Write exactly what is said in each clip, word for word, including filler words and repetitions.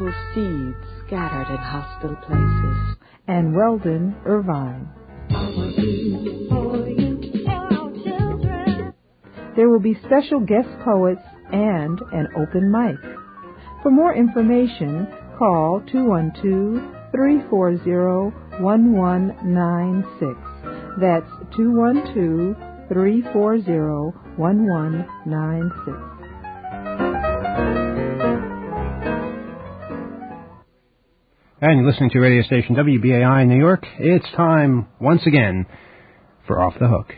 political seeds scattered in hostile places. And Weldon Irvine. There will be special guest poets and an open mic. For more information, call two one two, three four zero, one one nine six. That's two one two, three four zero, one one nine six. And you're listening to radio station W B A I in New York. It's time, once again, for Off the Hook.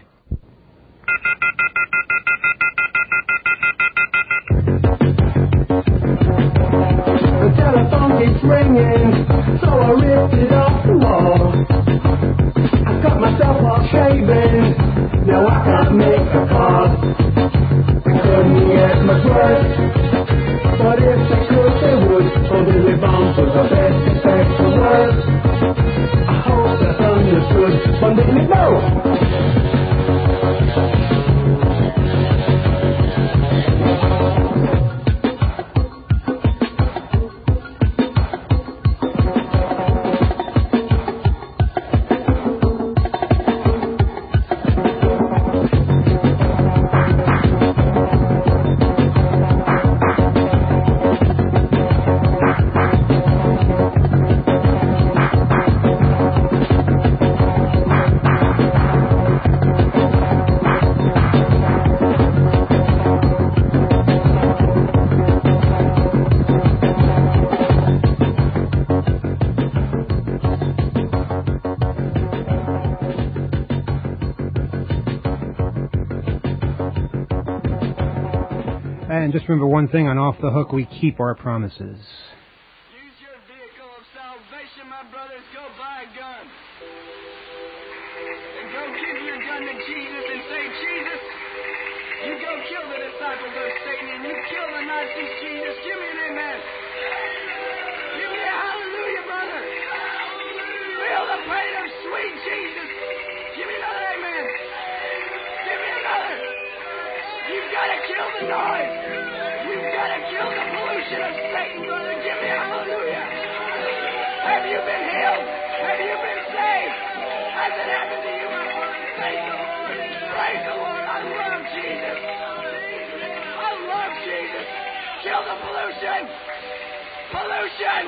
The telephone keeps ringing, so I ripped it off the wall. I got myself all shaven, now I can't make a call. I couldn't get much worse, but if they could, they would. Oh, Billy Bones was the best effect for words. I hope that's understood. One Billy Bones. And just remember one thing, on Off the Hook, we keep our promises. Use your vehicle of salvation, my brothers. Go buy a gun. And go give your gun to Jesus and say, Jesus, you go kill the disciples of Satan and you kill the Nazis, Jesus. Give me an amen. Give me a hallelujah, brother. Feel the pain of sweet Jesus. Give me another amen. Give me another. You've got to kill the noise. You've got to kill the pollution of Satan, brother. Give me a hallelujah. Have you been healed? Have you been saved? Has it happened to you, my brother? Praise the Lord. Praise the Lord. I love Jesus. I love Jesus. Kill the pollution. Pollution.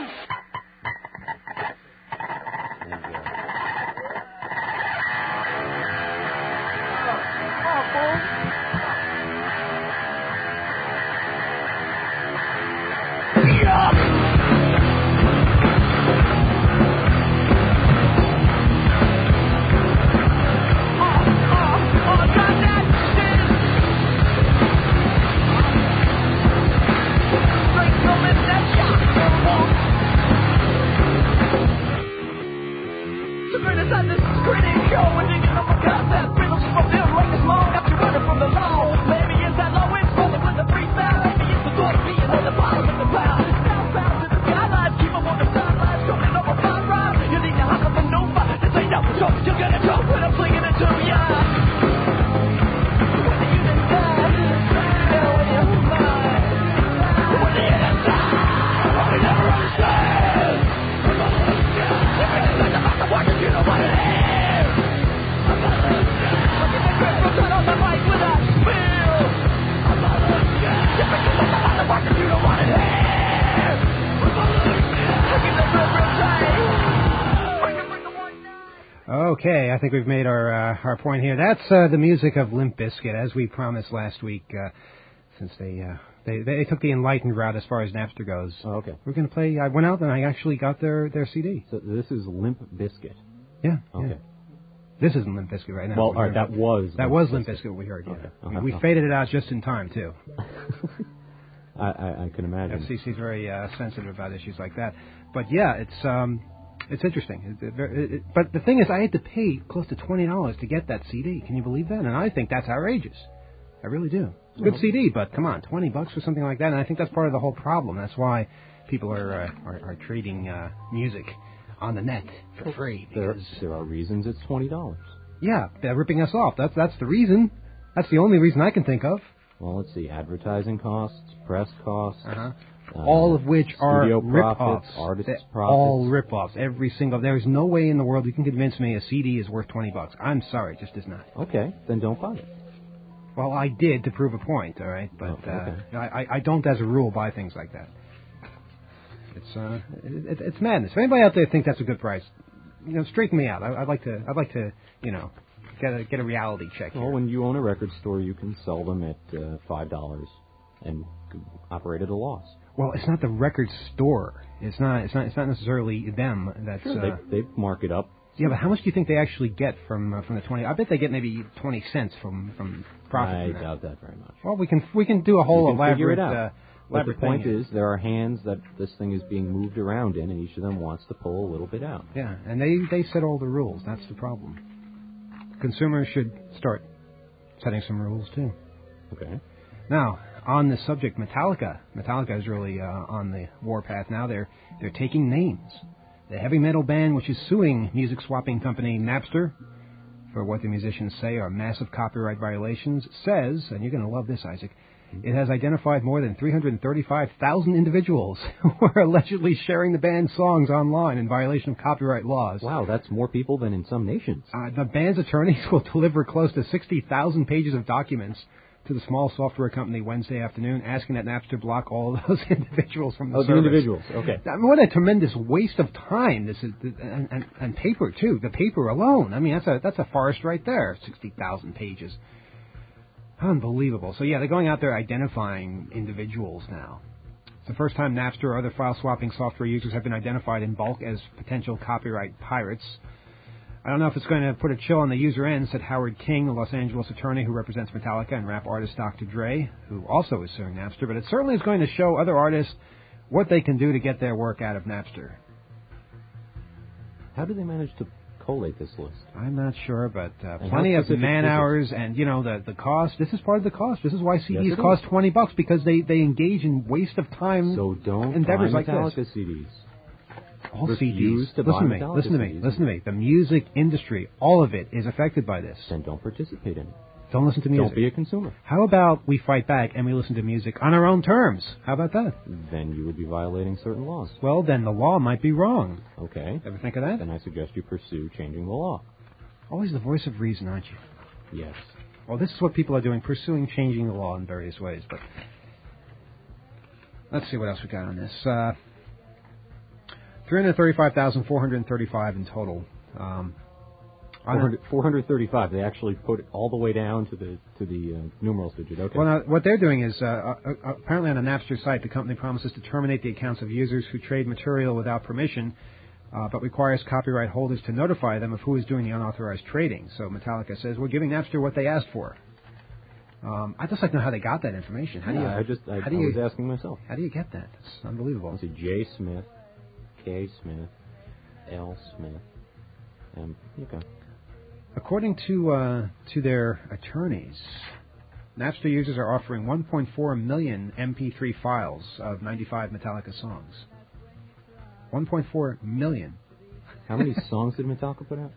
Okay, I think we've made our uh, our point here. That's uh, the music of Limp Bizkit, as we promised last week, uh, since they, uh, they they took the enlightened route as far as Napster goes. Oh, okay. We're going to play, I went out and I actually got their, their C D. So this is Limp Bizkit? Yeah. Okay. Yeah. This isn't Limp Bizkit right now. Well, all right, that was That Limp was Bizkit. Limp Bizkit we heard, yeah. Okay. We, Uh-huh. we faded it out just in time, too. I, I, I can imagine. F C C's very uh, sensitive about issues like that. But, yeah, it's... Um, It's interesting. It, it, it, but the thing is, I had to pay close to twenty dollars to get that C D. Can you believe that? And I think that's outrageous. I really do. It's a good C D, but come on, twenty bucks for something like that. And I think that's part of the whole problem. That's why people are uh, are, are trading uh, music on the net for free. There, Because, there are reasons it's twenty dollars. Yeah, they're ripping us off. That's that's the reason. That's the only reason I can think of. Well, let's see. Advertising costs, press costs, uh-huh. uh, all of which are studio rip-offs. profits, artists' They're profits. all rip-offs. Every single. There is no way in the world you can convince me a C D is worth twenty bucks. I'm sorry, it just is not. Okay, then don't buy it. Well, I did to prove a point, all right, but Oh, okay. uh, I, I don't, as a rule, buy things like that. It's uh, it, it's madness. If anybody out there thinks that's a good price, you know, straighten me out. I, I'd like to, I'd like to, you know, get a get a reality check here. Well, when you own a record store, you can sell them at uh, five dollars and operate at a loss. Well, it's not the record store. It's not. It's not. It's not necessarily them. That's. Sure, uh, they, they mark it up. Yeah, but how much do you think they actually get from uh, from the twenty? I bet they get maybe twenty cents from from profit. I from that. doubt that very much. Well, we can we can do a whole You can figure elaborate. it out. Uh, But the elaborate point thing. is, there are hands that this thing is being moved around in, and each of them wants to pull a little bit out. Yeah, and they they set all the rules. That's the problem. Consumers should start setting some rules too. Okay. Now, on this subject, Metallica. Metallica is really uh, on the warpath now. They're they're taking names. The heavy metal band, which is suing music swapping company Napster for what the musicians say are massive copyright violations, says, and you're going to love this, Isaac, it has identified more than three hundred thirty-five thousand individuals who are allegedly sharing the band's songs online in violation of copyright laws. Wow, that's more people than in some nations. Uh, the band's attorneys will deliver close to sixty thousand pages of documents to the small software company Wednesday afternoon, asking that Napster block all of those individuals from the Oh, the service. individuals. Okay. I mean, what a tremendous waste of time this is, and, and, and paper too. The paper alone. I mean, that's a that's a forest right there. Sixty thousand pages. Unbelievable. So yeah, they're going out there identifying individuals now. It's the first time Napster or other file swapping software users have been identified in bulk as potential copyright pirates. I don't know if it's going to put a chill on the user end, said Howard King, the Los Angeles attorney who represents Metallica, and rap artist Doctor Dre, who also is suing Napster, but it certainly is going to show other artists what they can do to get their work out of Napster. How do they manage to collate this list? I'm not sure, but uh, And plenty how of specific man is it? hours and, you know, the the cost. This is part of the cost. This is why C Ds Yes, it cost is. twenty bucks, because they, they engage in waste of time. So don't endeavors buy like Metallica this. C Ds. All refuse C Ds. to listen buy to me. Metallica Listen to me. C Ds. Listen to me. The music industry, all of it, is affected by this. Then don't participate in it. Don't listen to music. Don't be a consumer. How about we fight back and we listen to music on our own terms? How about that? Then you would be violating certain laws. Well, then the law might be wrong. Okay. Ever think of that? Then I suggest you pursue changing the law. Always the voice of reason, aren't you? Yes. Well, this is what people are doing, pursuing changing the law in various ways. But let's see what else we got on this. Uh, three hundred thirty-five thousand four hundred thirty-five in total. Um, four hundred, four hundred thirty-five. They actually put it all the way down to the to the uh, numerals digit. Okay. Well, now, what they're doing is, uh, uh, apparently on the Napster site, the company promises to terminate the accounts of users who trade material without permission, uh, but requires copyright holders to notify them of who is doing the unauthorized trading. So Metallica says, we're giving Napster what they asked for. Um, I'd just like to know how they got that information. How do you? Yeah, I just I, how do I you, was asking myself. How do you get that? It's unbelievable. Let's see, J. Smith, K. Smith, L. Smith, and okay. According to uh, to their attorneys, Napster users are offering one point four million M P three files of ninety-five Metallica songs. one point four million. How many songs did Metallica put out?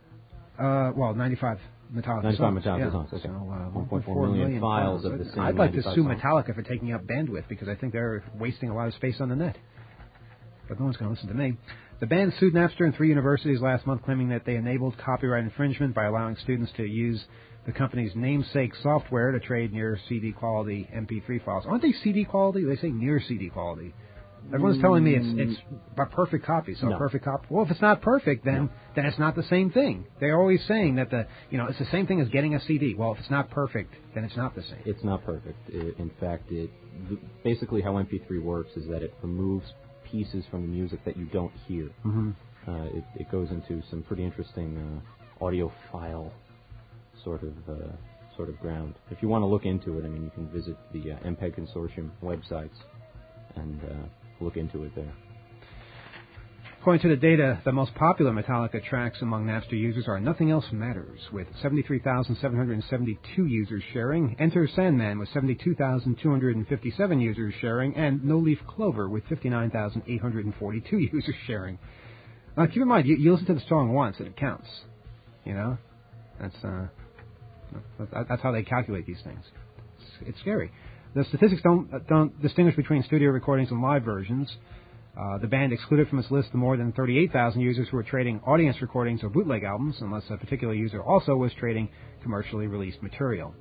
Uh, well, ninety-five Metallica ninety-five songs. Metallica yeah. songs, okay. So, uh, one point four million files of the same I'd like to ninety-five sue songs. Metallica for taking up bandwidth, because I think they're wasting a lot of space on the net. But no one's going to listen to me. The band sued Napster and three universities last month, claiming that they enabled copyright infringement by allowing students to use the company's namesake software to trade near C D quality M P three files. Aren't they C D quality? They say near C D quality. Everyone's telling me it's it's a perfect copy. So No. a perfect copy. Well, if it's not perfect, then No. then it's not the same thing. They're always saying that the you know it's the same thing as getting a C D. Well, if it's not perfect, then it's not the same. It's not perfect. I in fact, it the, basically how M P three works is that it removes pieces from the music that you don't hear. Mm-hmm. Uh, it, it goes into some pretty interesting uh, audiophile sort of uh, sort of ground. If you want to look into it, I mean, you can visit the uh, M P E G Consortium websites and uh, look into it there. According to the data, the most popular Metallica tracks among Napster users are Nothing Else Matters, with seventy-three thousand seven hundred seventy-two users sharing, Enter Sandman with seventy-two thousand two hundred fifty-seven users sharing, and No Leaf Clover with fifty-nine thousand eight hundred forty-two users sharing. Now, keep in mind, you, you listen to the song once and it counts. You know? That's uh, that- that's how they calculate these things. It's, it's scary. The statistics don't uh, don't distinguish between studio recordings and live versions. Uh, the band excluded from its list the more than thirty-eight thousand users who were trading audience recordings or bootleg albums, unless a particular user also was trading commercially released material.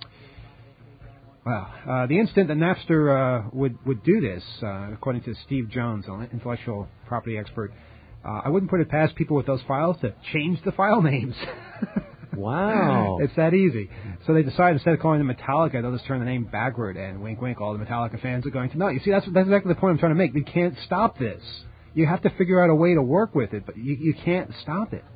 Well, uh, the instant that Napster uh, would would do this, uh, according to Steve Jones, an intellectual property expert, uh, I wouldn't put it past people with those files to change the file names. Wow. It's that easy. So they decided instead of calling them Metallica, they'll just turn the name backward, and wink, wink, all the Metallica fans are going to know. You see, that's, that's exactly the point I'm trying to make. We can't stop this. You have to figure out a way to work with it, but you, you can't stop it.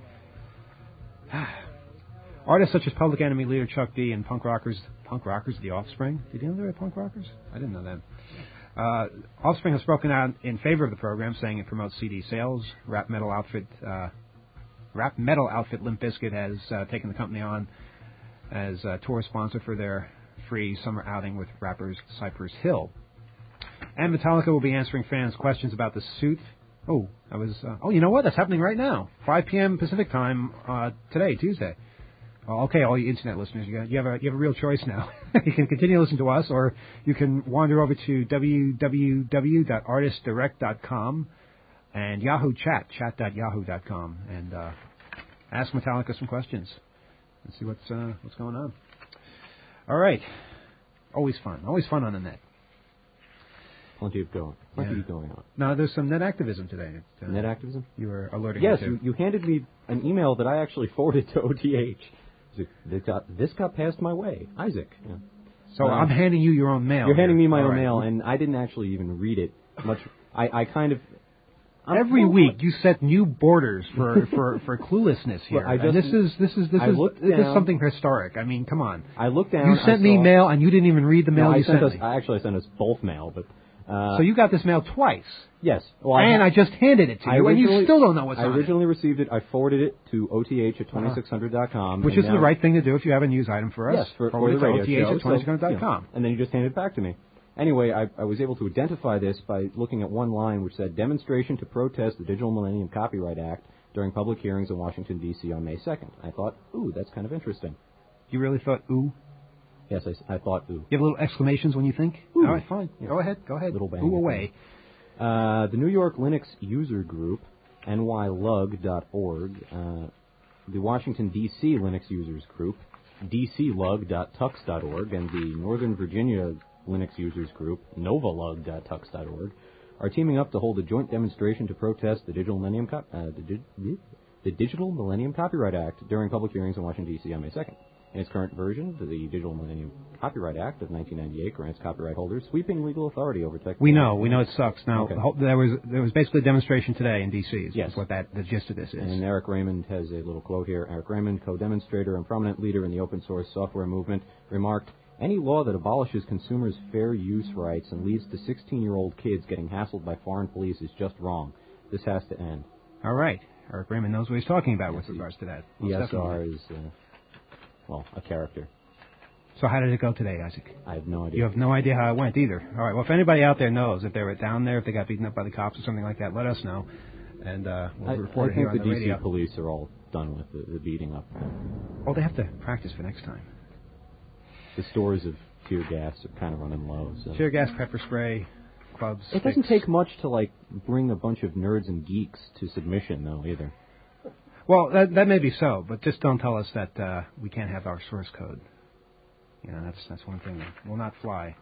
Artists such as Public Enemy leader Chuck D and punk rockers, punk rockers, The Offspring. Did you know they were punk rockers? I didn't know that. Uh, Offspring has spoken out in favor of the program, saying it promotes C D sales. Rap metal outfit, uh, rap metal outfit Limp Bizkit has uh, taken the company on as a tour sponsor for their free summer outing with rappers Cypress Hill. And Metallica will be answering fans' questions about the suit. Oh, I was. Uh, oh, you know what? That's happening right now, five p.m. Pacific time uh, today, Tuesday. Well, okay, all you internet listeners, you, got, you have a you have a real choice now. You can continue to listen to us, or you can wander over to w w w dot artist direct dot com and Yahoo Chat, chat dot yahoo dot com, and uh, ask Metallica some questions and see what's uh, what's going on. All right, always fun, always fun on the net. Plenty of going, plenty Yeah. going on. Now, there's some net activism today. Uh, Net activism? You were alerting Yes, me to. you, you handed me an email that I actually forwarded to O T H. This got, this got passed my way. Isaac. Yeah. So Uh, I'm handing you your own mail. You're handing here. me my All own right. mail, and I didn't actually even read it much. I, I kind of... I'm Every so- week you set new borders for, for, for cluelessness here. Well, I and just- this is this is this I is looked this is down- something historic. I mean, come on. I looked down... You sent I me saw- mail and you didn't even read the mail No, I you sent sent us, me. I actually sent us both mail, but... Uh, So you got this mail twice. Yes. Well, and I, I just handed it to I you, and you originally- still don't know what's I on originally received it. I forwarded it to O T H at twenty-six hundred dot com. it. Which is the right thing to do if you have a news item for us. Yes, for, for Forward the it to radio O T H show. at twenty-six hundred dot so, com. you know, and then you just handed it back to me. Anyway, I, I was able to identify this by looking at one line which said, demonstration to protest the Digital Millennium Copyright Act during public hearings in Washington, D C on May second. I thought, ooh, that's kind of interesting. You really thought, ooh? Yes, I, s- I thought, ooh. You have little exclamations when you think? Ooh. All right, fine. Yeah. Go ahead. Go ahead. Little bang. Ooh away. Uh, the New York Linux User Group, N Y lug dot org, uh, the Washington, D C Linux Users Group, D C lug dot tux dot org, and the Northern Virginia Linux Users Group, Nova lug dot tux dot org, are teaming up to hold a joint demonstration to protest the Digital Millennium, Co- uh, the, di- the Digital Millennium Copyright Act during public hearings in Washington, D C on May second. In its current version, the Digital Millennium Copyright Act of nineteen ninety-eight grants copyright holders sweeping legal authority over technology. We know. We know it sucks. Now, Okay. the whole- there was there was basically a demonstration today in D C. Is Yes. what that the gist of this is. And Eric Raymond has a little quote here. Eric Raymond, co-demonstrator and prominent leader in the open source software movement, remarked, any law that abolishes consumers' fair use rights and leads to sixteen-year-old kids getting hassled by foreign police is just wrong. This has to end. All right. Eric Raymond knows what he's talking about Yes, with he- regards to that. E Most S R definitely. is, uh, well, a character. So how did it go today, Isaac? I have no idea. You have no idea how it went either. All right. Well, if anybody out there knows, if they were down there, if they got beaten up by the cops or something like that, let us know, and uh, we'll I, report I it here think on the the D C radio. police are all done with the, the beating up. Oh, they have to practice for next time. The stores of tear gas are kind of running low. So. Tear gas, pepper spray, clubs. It doesn't sticks. take much to, like, bring a bunch of nerds and geeks to submission, though, either. Well, that that may be so, but just don't tell us that uh, we can't have our source code. You know, that's that's one thing that will not fly.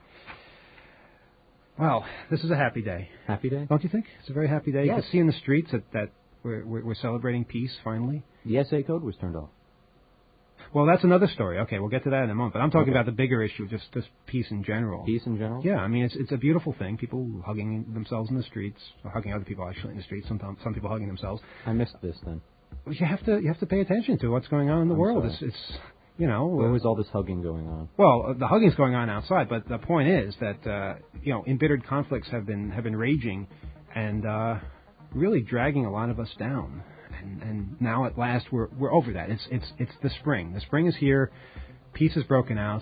Well, this is a happy day, Happy day? don't you think? It's a very happy day. You Yes. can see in the streets that that we're we're, we're celebrating peace finally. The S A code was turned off. Well, that's another story. Okay, we'll get to that in a moment. But I'm talking Okay. about the bigger issue, just just peace in general. Peace in general? Yeah, I mean it's it's a beautiful thing. People hugging themselves in the streets, or hugging other people actually in the streets. Sometimes some people hugging themselves. I missed this then. Well, you have to you have to pay attention to what's going on in the I'm world. sorry. It's it's you know. Where uh, was all this hugging going on? Well, uh, the hugging's going on outside, but the point is that uh, you know embittered conflicts have been have been raging, and uh, really dragging a lot of us down. And, and now at last we're we're over that. It's it's it's the spring. The spring is here. Peace has broken out,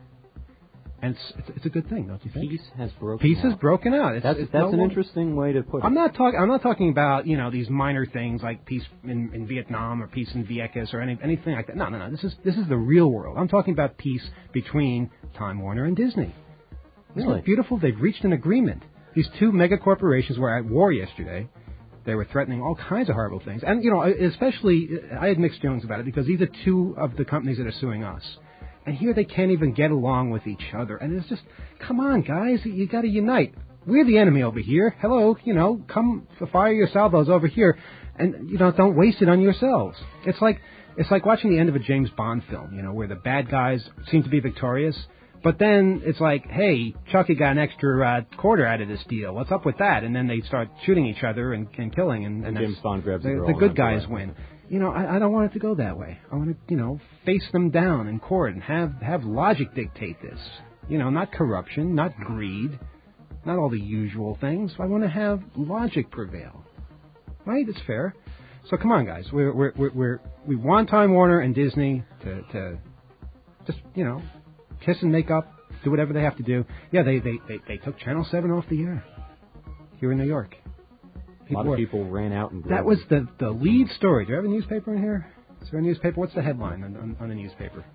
and it's it's, it's a good thing, don't you think? Peace has broken Peace out. has broken out. It's, That's, it's that's no an longer- interesting way to put it. I'm not talking. I'm not talking about you know these minor things like peace in, in Vietnam or peace in Vieques or any, anything like that. No, no, no. This is this is the real world. I'm talking about peace between Time Warner and Disney. Isn't Really? it beautiful? They've reached an agreement. These two mega corporations were at war yesterday. They were threatening all kinds of horrible things. And, you know, especially, I had mixed feelings about it because these are two of the companies that are suing us. And here they can't even get along with each other. And it's just, come on, guys, you got to unite. We're the enemy over here. Hello, you know, come fire your salvos over here. And, you know, don't waste it on yourselves. It's like it's like watching the end of a James Bond film, you know, where the bad guys seem to be victorious. But then it's like, hey, Chucky got an extra uh, quarter out of this deal. What's up with that? And then they start shooting each other and, and killing. And, and James Bond grabs the the, girl the and good runs guys away. win. You know, I, I don't want it to go that way. I want to, you know, face them down in court and have, have logic dictate this. You know, not corruption, not greed, not all the usual things. I want to have logic prevail. Right? It's fair. So come on, guys. We're, we're, we're, we're, we want Time Warner and Disney to, to just, you know, kiss and make up, do whatever they have to do. Yeah, they, they, they, they took Channel seven off the air here in New York. A lot were- of people ran out and That was the, the lead story. Do you have a newspaper in here? Is there a newspaper? What's the headline on, on, on the newspaper?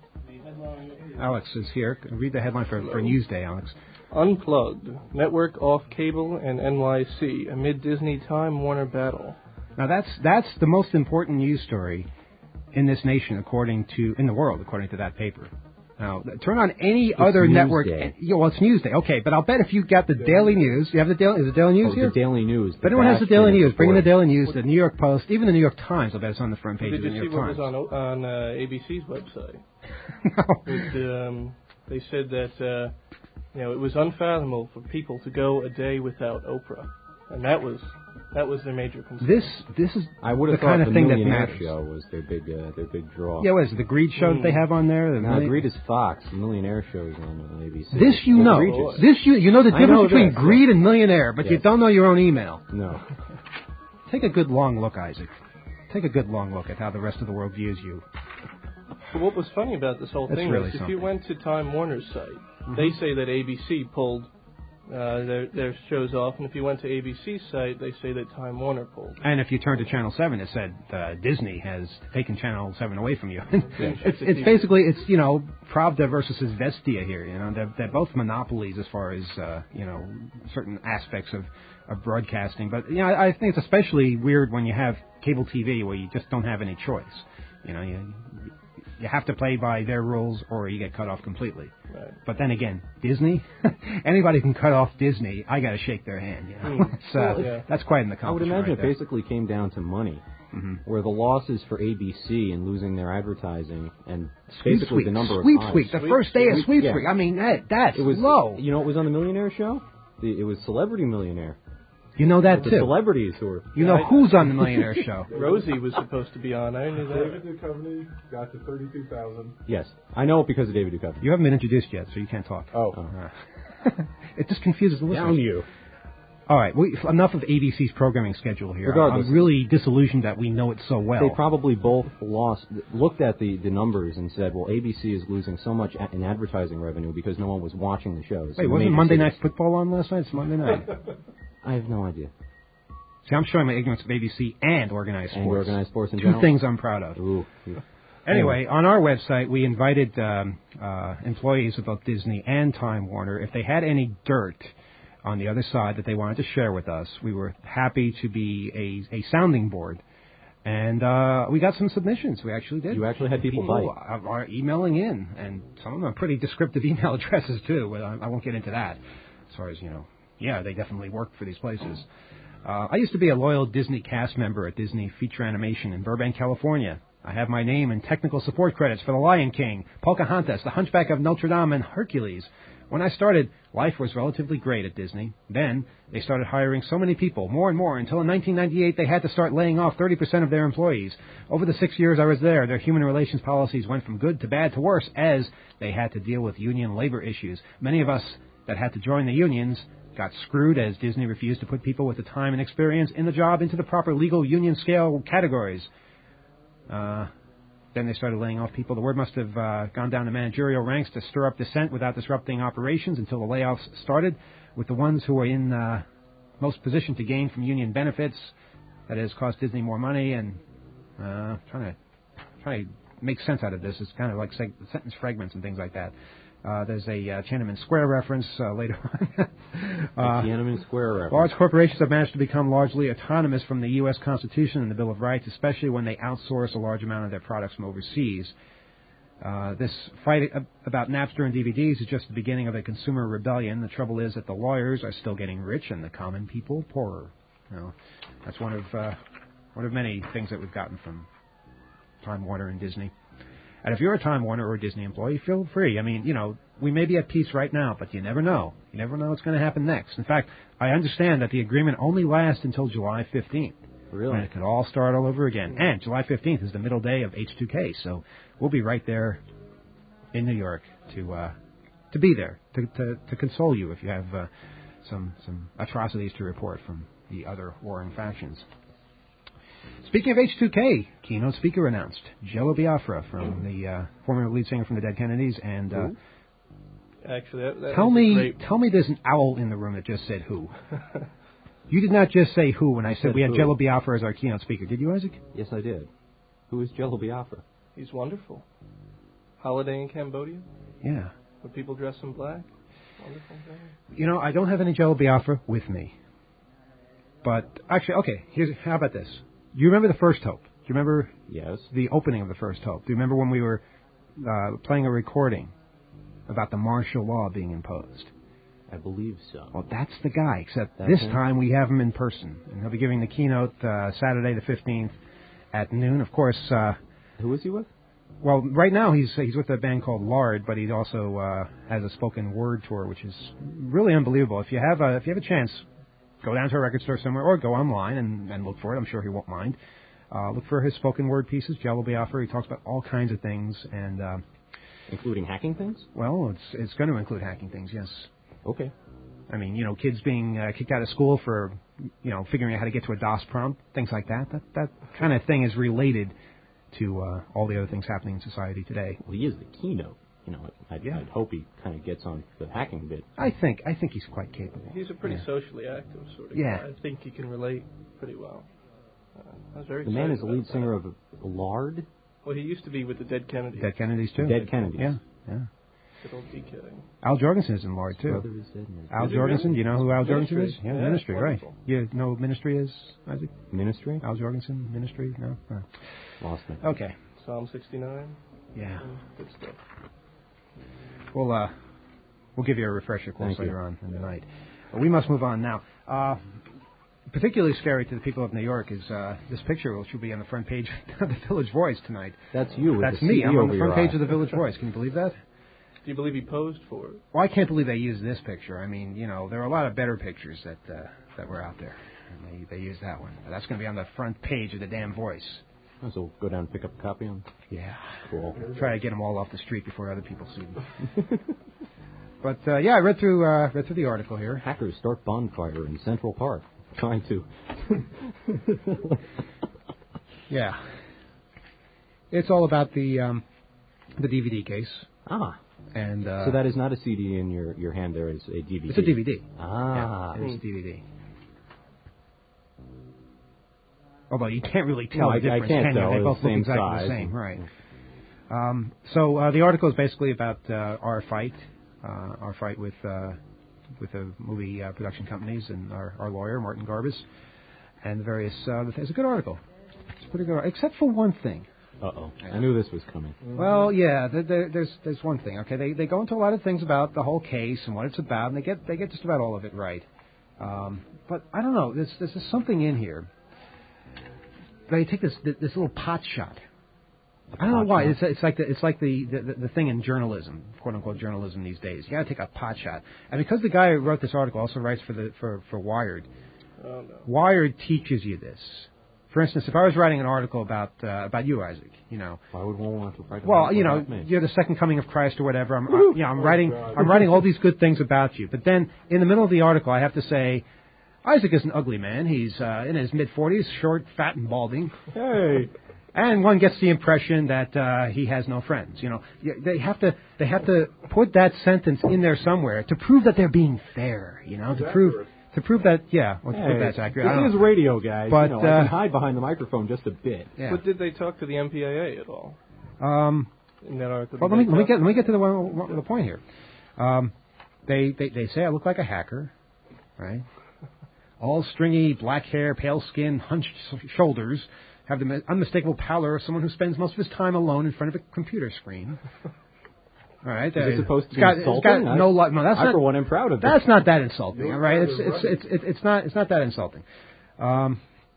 Alex is here. Read the headline for, for Newsday, Alex. Unplugged. Network off cable and N Y C amid Disney Time Warner battle. Now that's that's the most important news story in this nation, according to in the world, according to that paper. Now, turn on any other Newsday. network. and- Yeah, well, it's Newsday. Okay, but I'll bet if you got the Daily News, you have the Daily. Is the Daily News oh, here? the Daily News. If anyone has the Daily News, bring in the Daily. Daily News, the New York Post, even the New York Times. I bet it's on the front page Did of the you New see York what Times. was on on uh, A B C's website? No. It, um, they said that uh, you know it was unfathomable for people to go a day without Oprah, and that was that was their major concern. This this is I would the have thought kind of the thing that Millionaire matters. Show was their big uh, their big draw. Yeah, what is it? The Greed show that they have on there? The Now, million- Greed is Fox. The Millionaire Show is on, on A B C. This you It's know. egregious. This you you know the I difference know between this, greed and millionaire, but you Yes. don't know your own email. No. Take a good long look, Isaac. Take a good long look at how the rest of the world views you. But what was funny about this whole That's thing really was if something. you went to Time Warner's site, Mm-hmm. they say that A B C pulled uh, their their shows off, and if you went to A B C's site, they say that Time Warner pulled. And if you turn to Channel seven, it said uh, Disney has taken Channel seven away from you. it's it's basically it's you know Pravda versus Izvestia here. You know they're they're both monopolies as far as uh, you know certain aspects of, of broadcasting. But you know I, I think it's especially weird when you have cable T V where you just don't have any choice. You know you you have to play by their rules or you get cut off completely. Right. But then again, Disney, anybody can cut off Disney. I got to shake their hand. You know, Mm. it's, uh, Yeah. that's quite an I would accomplishment. imagine right it there. basically came down to money, Mhm. where the losses for A B C and losing their advertising and Sweep basically Sweep. the number of Sweep eyes. Sweep. The Sweep first day of Sweep, Sweep yeah. Sweep. I mean, that, that's It was low. You know what was on the Millionaire Show? The, it was Celebrity Millionaire. You know that The too. celebrities who were. You know Yeah, I- who's on the Millionaire Show. Rosie was supposed to be on. I knew that. David Duchovny got to thirty-two thousand. Yes, I know it because of David Duchovny. You haven't been introduced yet, so you can't talk. Oh. Uh, it just confuses the listeners. Down you. All right, we, enough of A B C's programming schedule here. Regardless. I'm really disillusioned that we know it so well. They probably both lost, looked at the, the numbers and said, well, A B C is losing so much a- in advertising revenue because no one was watching the shows. Wait, In the wasn't major Monday cities. Night Football on last night? It's Monday night. I have no idea. See, I'm showing my ignorance of A B C and organized And sports. organized sports in Two general. things I'm proud of. Ooh. Ooh. Anyway, on our website, we invited um, uh, employees of both Disney and Time Warner. If they had any dirt on the other side that they wanted to share with us, we were happy to be a, a sounding board. And uh, we got some submissions. We actually did. You actually had people are, are emailing in, and some of them are pretty descriptive email addresses too. But I, I won't get into that. As far as you know, yeah, they definitely work for these places. Uh, I used to be a loyal Disney cast member at Disney Feature Animation in Burbank, California. I have my name and technical support credits for The Lion King, Pocahontas, The Hunchback of Notre Dame, and Hercules. When I started, life was relatively great at Disney. Then, they started hiring so many people, more and more, until in nineteen ninety-eight they had to start laying off thirty percent of their employees. Over the six years I was there, their human relations policies went from good to bad to worse as they had to deal with union labor issues. Many of us that had to join the unions got screwed as Disney refused to put people with the time and experience in the job into the proper legal union scale categories. Uh, then they started laying off people. The word must have uh, gone down the managerial ranks to stir up dissent without disrupting operations until the layoffs started, with the ones who were in uh, most position to gain from union benefits. That has cost Disney more money, and uh, trying to trying to make sense out of this is kind of like seg- sentence fragments and things like that. Uh, there's a uh, Tiananmen Square reference uh, later on. uh, Tiananmen Square reference. Large corporations have managed to become largely autonomous from the U S Constitution and the Bill of Rights, especially when they outsource a large amount of their products from overseas. Uh, this fight about Napster and D V Ds is just the beginning of a consumer rebellion. The trouble is that the lawyers are still getting rich and the common people poorer. You know, that's one of uh, one of many things that we've gotten from Time Warner and Disney. And if you're a Time Warner or a Disney employee, feel free. I mean, you know, we may be at peace right now, but you never know. You never know what's going to happen next. In fact, I understand that the agreement only lasts until July fifteenth. Really? And it could all start all over again. And July fifteenth is the middle day of H two K, so we'll be right there in New York to uh, to be there, to, to, to console you if you have uh, some, some atrocities to report from the other warring factions. Speaking of H two K, keynote speaker announced. Jello Biafra, from the uh, former lead singer from the Dead Kennedys, and uh, actually, that, that tell was me, a great... tell me, there's an owl in the room that just said who. You did not just say who when I said, said we had who. Jello Biafra as our keynote speaker. Did you, Isaac? Yes, I did. Who is Jello Biafra? He's wonderful. Holiday in Cambodia, Yeah. where people dress in black. Wonderful thing. You know, I don't have any Jello Biafra with me. But actually, okay, here's, how about this? You remember the First Hope? Do you remember Yes. the opening of the First Hope? Do you remember when we were uh, playing a recording about the martial law being imposed? I believe so. Well, that's the guy, except That's this him? time we have him in person. And he'll be giving the keynote uh, Saturday the fifteenth at noon. Of course, uh, Who is he with? well, right now he's he's with a band called Lard, but he also uh, has a spoken word tour, which is really unbelievable. If you have a, if you have a chance, go down to a record store somewhere or go online and, and look for it. I'm sure he won't mind. Uh, look for his spoken word pieces, Jello Biafra. He talks about all kinds of things, and uh, Including hacking things? well, it's it's going to include hacking things, yes. Okay. I mean, you know, kids being uh, kicked out of school for, you know, figuring out how to get to a DOS prompt, things like that. That that kind of thing is related to uh, all the other things happening in society today. Well, he is the keynote. You know, I'd, Yeah. I'd hope he kind of gets on the hacking bit. I think I think he's quite capable. He's a pretty Yeah. socially active sort of Yeah. guy. I think he can relate pretty well. Uh, I was very The man excited is the about lead that. singer of Lard? Well, he used to be with the Dead Kennedys. Dead Kennedys too. Dead Kennedys. Yeah, yeah. Good old D K. Al Jorgensen is in Lord too. Brother is dead. and- Al Is he Jorgensen, really? do you know who Al Jorgensen is? Ministry. Yeah, Yeah, Ministry, right? wonderful. You know what Ministry is, Isaac? Ministry? Al Jorgensen, Ministry? No? No. Lost me. Okay. Psalm sixty-nine. Yeah. and Good stuff. We'll uh, we'll give you a refresher course Thank you. later on in the night. Uh, we must move on now. Uh, particularly scary to the people of New York is uh, this picture, which will be on the front page of the Village Voice tonight. That's you with That's the me. C D I'm on over the your front page eye. of the Village Voice. Can you believe that? Do you believe he posed for it? Well, I can't believe they used this picture. I mean, you know, there are a lot of better pictures that uh, that were out there, and they they used that one. But that's going to be on the front page of the damn Voice. Oh, so go down and pick up a copy on. Yeah. Cool. Try to get them all off the street before other people see them. But uh, yeah, I read through uh, read through the article here. Hackers start bonfire in Central Park, trying to. Yeah. It's all about the um, the D V D case, Ah. and uh, So that is not a C D in your, your hand. There is a D V D. it's a D V D. Ah. Yeah, it's a D V D. Although you can't really No, tell I- the I difference, can't can you? tell. They They're both the look same exactly size. the same, right? Um, so uh, the article is basically about uh, our fight, uh, our fight with uh, with the movie uh, production companies and our, our lawyer Martin Garbus, and the various. Uh, it's a good article. It's a pretty good, except for one thing. Uh oh. I knew this was coming. Well, yeah, there, there, there's there's one thing. Okay, they they go into a lot of things about the whole case and what it's about, and they get they get just about all of it right. Um, but I don't know. There's there's just something in here. They take this this little pot shot. I don't know pot why. shot? It's it's like the it's like the, the the thing in journalism, quote unquote journalism these days. You got to take a pot shot. And because the guy who wrote this article also writes for the for for Wired, Oh, no. Wired teaches you this. For instance, if I was writing an article about uh, about you, Isaac, you know, Why would one want to write well, about you know, me? you're the second coming of Christ or whatever. I'm, I, you know, I'm writing, I'm writing all these good things about you. But then, in the middle of the article, I have to say, Isaac is an ugly man. He's uh, in his mid forties, short, fat, and balding. Hey. And one gets the impression that uh, he has no friends. You know, Y- they have to, they have to put that sentence in there somewhere to prove that they're being fair. You know, to prove, to prove that, yeah, well, to prove Hey, that's accurate. I don't This is know. radio, guys. But, you know, I uh, can hide behind the microphone just a bit. Yeah. But did they talk to the M P A A at all? Um, in that article. Well, let me, let me get let me get to the one, one, the point here. Um, they, they they say I look like a hacker, right? All stringy, black hair, pale skin, hunched shoulders, have the unmistakable pallor of someone who spends most of his time alone in front of a computer screen. All right, Is it supposed to be got, insulting? It's got no, li- no, that's I, not, for one, am proud of it. That's not that insulting, all right? It's it's, it's it's it's not it's not that insulting. Um,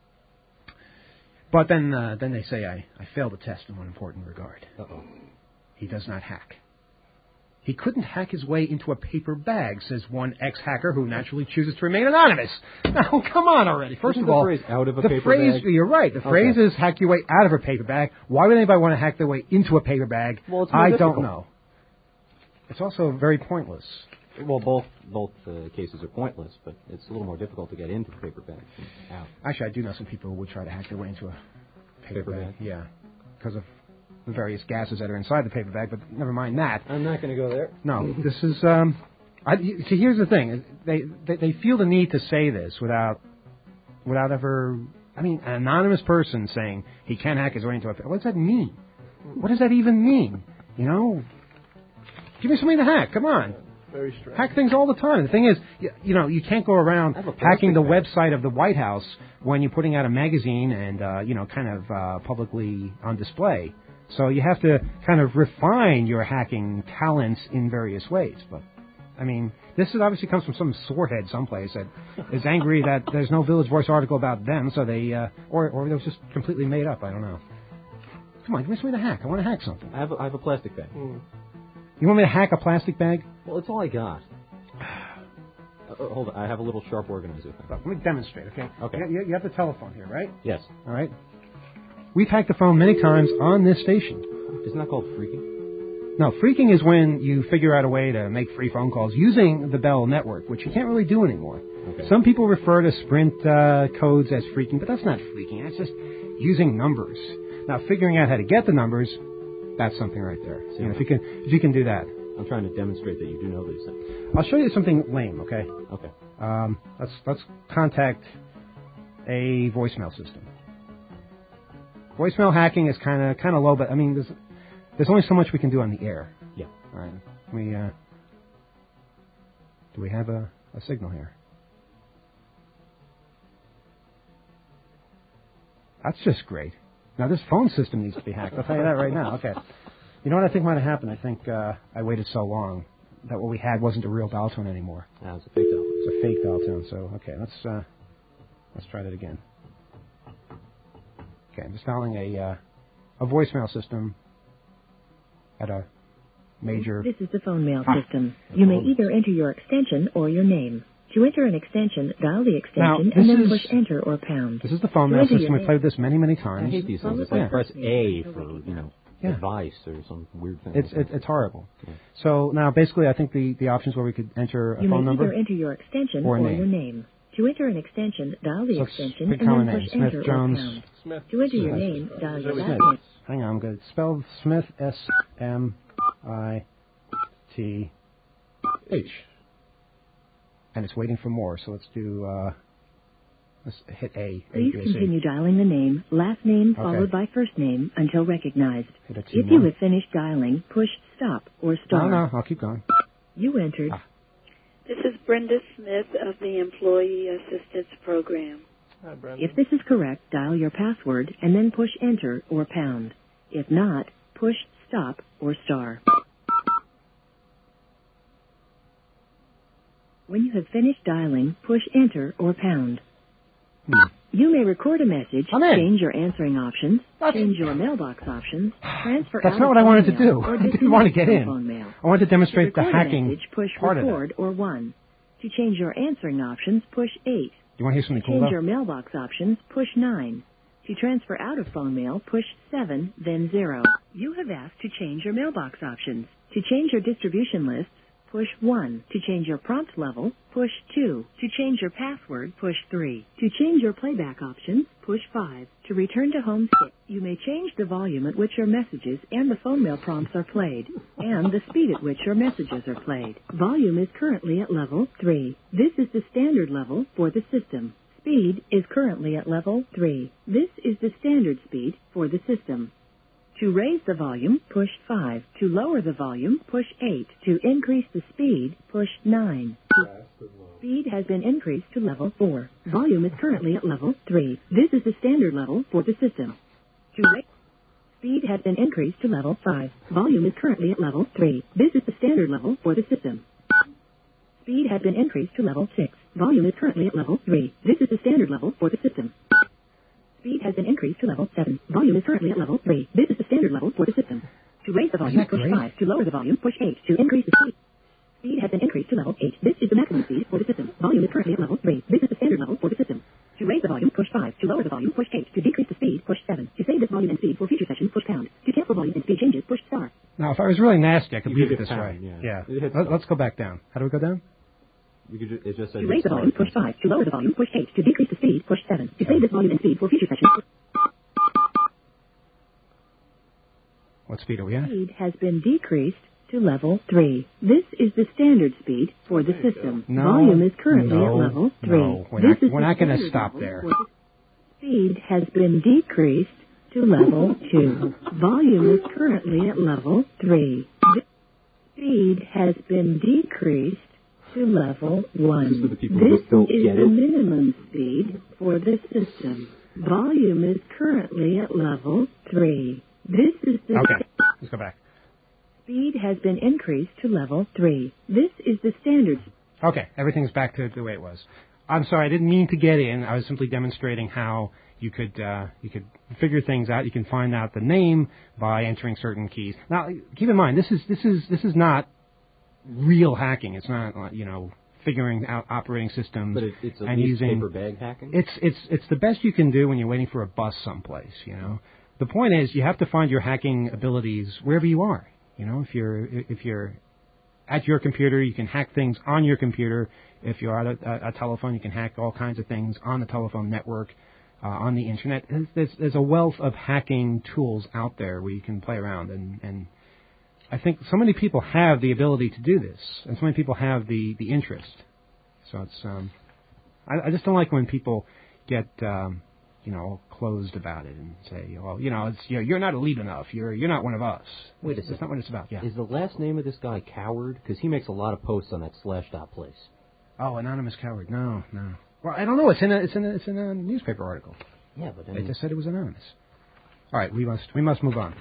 but then uh, then they say I, I failed the test in one important regard. Uh-oh. He does not hack. He couldn't hack his way into a paper bag, says one ex-hacker who naturally chooses to remain anonymous. Now, come on already. First Isn't of all, the phrase out of a the paper phrase, bag? You're right. The Okay. phrase is hack your way out of a paper bag. Why would anybody want to hack their way into a paper bag? Well, it's more I difficult. don't know. It's also very pointless. Well, both both uh, cases are pointless, but it's a little more difficult to get into the paper bag than out. Actually, I do know some people who would try to hack their way into a paper, Paper bag. bag? Yeah, because of the various gases that are inside the paper bag, but never mind that. I'm not going to go there. No, this is. Um, I, see, here's the thing: they, they they feel the need to say this without without ever. I mean, an anonymous person saying he can't hack his way into a. What does that mean? What does that even mean? You know, give me something to hack. Come on. Very strange. Hack things all the time. The thing is, you, you know, you can't go around hacking the bag. website of the White House when you're putting out a magazine and, uh, you know, kind of uh, publicly on display. So you have to kind of refine your hacking talents in various ways. But, I mean, this is obviously comes from some sorehead someplace that is angry that there's no Village Voice article about them, so they, uh, or, or it was just completely made up. I don't know. Come on, give me something to hack. I want to hack something. I have a, I have a plastic bag. Mm. You want me to hack a plastic bag? Well, it's all I got. Uh, hold on, I have a little sharp organizer thing. Let me demonstrate, okay? Okay. You, you have the telephone here, right? Yes. All right. We've hacked the phone many times on this station. Isn't that called freaking? No, freaking is when you figure out a way to make free phone calls using the Bell network, which you can't really do anymore. Okay. Some people refer to Sprint uh, codes as freaking, but that's not freaking. That's just using numbers. Now, figuring out how to get the numbers, that's something right there. So, you know, if you can, if you can do that. I'm trying to demonstrate that you do know these things. I'll show you something lame, okay? Okay. Um, let's let's contact a voicemail system. Voicemail hacking is kind of kind of low, but I mean, there's there's only so much we can do on the air. Yeah. All right. We uh, do we have a, a signal here? That's just great. Now this phone system needs to be hacked. I'll tell you that right now. Okay. You know what I think might have happened? I think uh, I waited so long that what we had wasn't a real dial tone anymore. Ah, it's a fake dial. It's a fake dial tone. So okay, let's uh, let's try that again. Okay, I'm just dialing a uh, a voicemail system at a major. This is the phone mail Ah. system. You may either enter your extension or your name. To enter an extension, dial the Now, extension this and then is- push enter or pound. This is the phone To mail enter your system. We name- played this many, many I times. hate these things. It's Yeah. like press A for, you know, Yeah. advice or some weird thing. It's like it, it's horrible. Yeah. So now, basically, I think the, the options where we could enter a You phone may number. either enter your extension or or, a name. your name. To enter an extension, dial the So it's extension pretty and common then name. push Smith, enter Jones. or pound. Smith. To enter your Smith. name, dial your Smith. last Smith. name. Hang on, I'm going to spell Smith S M I T H, and it's waiting for more. So let's do. Uh, let's hit A. A, Please B, C. continue dialing the name, last name Okay. followed by first name until recognized. Hit a T If you one. have finished dialing, push stop or star. No, no, I'll keep going. You entered. Ah. This is Brenda Smith of the Employee Assistance Program. Hi, Brandon. If this is correct, dial your password and then push enter or pound. If not, push stop or star. When you have finished dialing, push enter or pound. Hmm. You may record a message, I'm in. change your answering options, That's- change your mailbox options, transfer That's out not of what I phone wanted to mail, do. or I didn't disconnect want to get from in. phone mail. I wanted to To demonstrate the record a hacking message, push part of record or one. To change your answering options, push eight. You want to hear something To cool change though? your mailbox options, push nine. To transfer out of phone mail, push seven, then zero. You have asked to change your mailbox options. To change your distribution lists, push one. To change your prompt level, push two. To change your password, push three. To change your playback options, push five. To return to home skip, you may change the volume at which your messages and the phone mail prompts are played, and the speed at which your messages are played. Volume is currently at level three. This is the standard level for the system. Speed is currently at level three. This is the standard speed for the system. To raise the volume, push five. To lower the volume, push eight. To increase the speed, push nine. Speed has been increased to level four. Volume is currently at level three. This is the standard level for the system. To raise Speed has been increased to level five. Volume is currently at level three. This is the standard level for the system. Speed has been increased to level six. Volume is currently at level three. This is the standard level for the system. Speed has been increased to level seven. Volume is currently at level three. This is the standard level for the system. To raise the volume, push five. To lower the volume, push eight. To increase the speed. Speed has been increased to level eight. This is the maximum speed for the system. Volume is currently at level three. This is the standard level for the system. To raise the volume, push five. To lower the volume, push eight. To decrease the speed, push seven. To save this volume and speed for future sessions, push pound. To cancel volume and speed changes, push star. Now, if I was really nasty, I could You leave could it this hit way. pound, yeah. Yeah. Let, let's go back down. How do we go down? You could ju- it just says To raise the volume, push five. To lower the volume, push eight. To decrease the speed, push seven. To save this volume and speed for future sessions, push... What speed are we at? Speed has been decreased to level three. This is the standard speed for the system. No, Volume is currently no, at level three. no. We're this not- is we're the not gonna standard stop level there. for the- Speed has been decreased to level two. Volume is currently at level three. This speed has been decreased to level one. This is for the people This who don't is get the it. minimum speed for the system. Volume is currently at level three. This is the Okay. Let's go back. Speed has been increased to level three. This is the standard. Okay, everything's back to the way it was. I'm sorry, I didn't mean to get in. I was simply demonstrating how you could uh, you could figure things out. You can find out the name by entering certain keys. Now, keep in mind, this is this is this is not real hacking. It's not uh, you know figuring out operating systems But it, it's at and least using paper bag hacking? It's it's it's the best you can do when you're waiting for a bus someplace. You know, the point is you have to find your hacking abilities wherever you are. You know, if you're if you're at your computer, you can hack things on your computer. If you're at a, a telephone, you can hack all kinds of things on the telephone network, uh, on the internet. There's, there's, there's a wealth of hacking tools out there where you can play around, and, and I think so many people have the ability to do this, and so many people have the, the interest. So it's um, I, I just don't like when people get um, you know closed about it and say, well, you know, it's you're, you're not elite enough. You're you're not one of us. Wait a That's second. not what it's about. Yeah. Is the last name of this guy Coward? Because he makes a lot of posts on that Slashdot place. Oh, anonymous coward. No, no. Well, I don't know. It's in a it's in a it's in a newspaper article. Yeah, but I They mean, just said it was anonymous. All right, we must we must move on.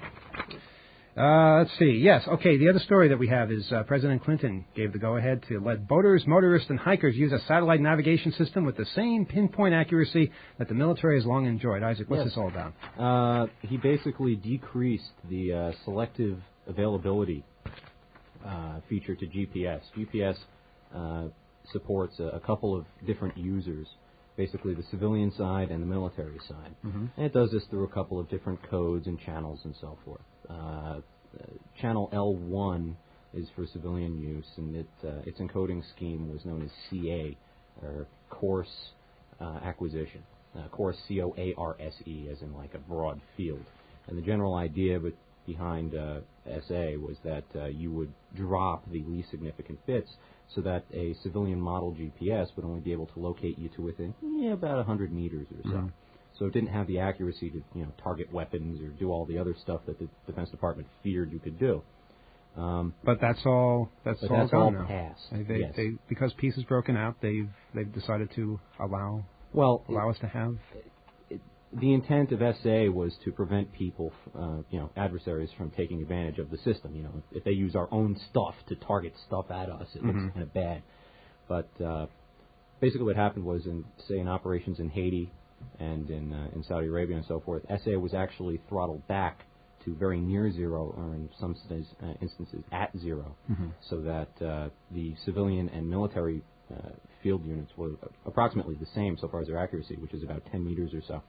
Uh, let's see. Yes, okay. The other story that we have is uh, President Clinton gave the go-ahead to let boaters, motorists, and hikers use a satellite navigation system with the same pinpoint accuracy that the military has long enjoyed. Isaac, what's Yes. this all about? Uh, he basically decreased the uh, selective availability uh, feature to G P S. G P S uh, supports a, a couple of different users, basically the civilian side and the military side. Mm-hmm. And it does this through a couple of different codes and channels and so forth. Uh, channel L one is for civilian use, and it, uh, its encoding scheme was known as C A, or Coarse uh, Acquisition. Uh, coarse, C O A R S E, as in like a broad field. And the general idea but behind uh, S A was that uh, you would drop the least significant bits so that a civilian model G P S would only be able to locate you to within yeah, about one hundred meters or so. Mm-hmm. So it didn't have the accuracy to, you know, target weapons or do all the other stuff that the Defense Department feared you could do. Um, But that's all. That's but all that's gone all now. passed. They, they, yes. they, because peace is broken out, they've they've decided to allow well, allow us to have. it, the intent of S A was to prevent people, uh, you know, adversaries from taking advantage of the system. You know, if they use our own stuff to target stuff at us, it Mhm. looks kind of bad. But uh, basically, what happened was, in say, in operations in Haiti and in uh, in Saudi Arabia and so forth, S A was actually throttled back to very near zero, or in some st- uh, instances at zero, Mhm. so that uh, the civilian and military uh, field units were approximately the same so far as their accuracy, which is about ten meters or so.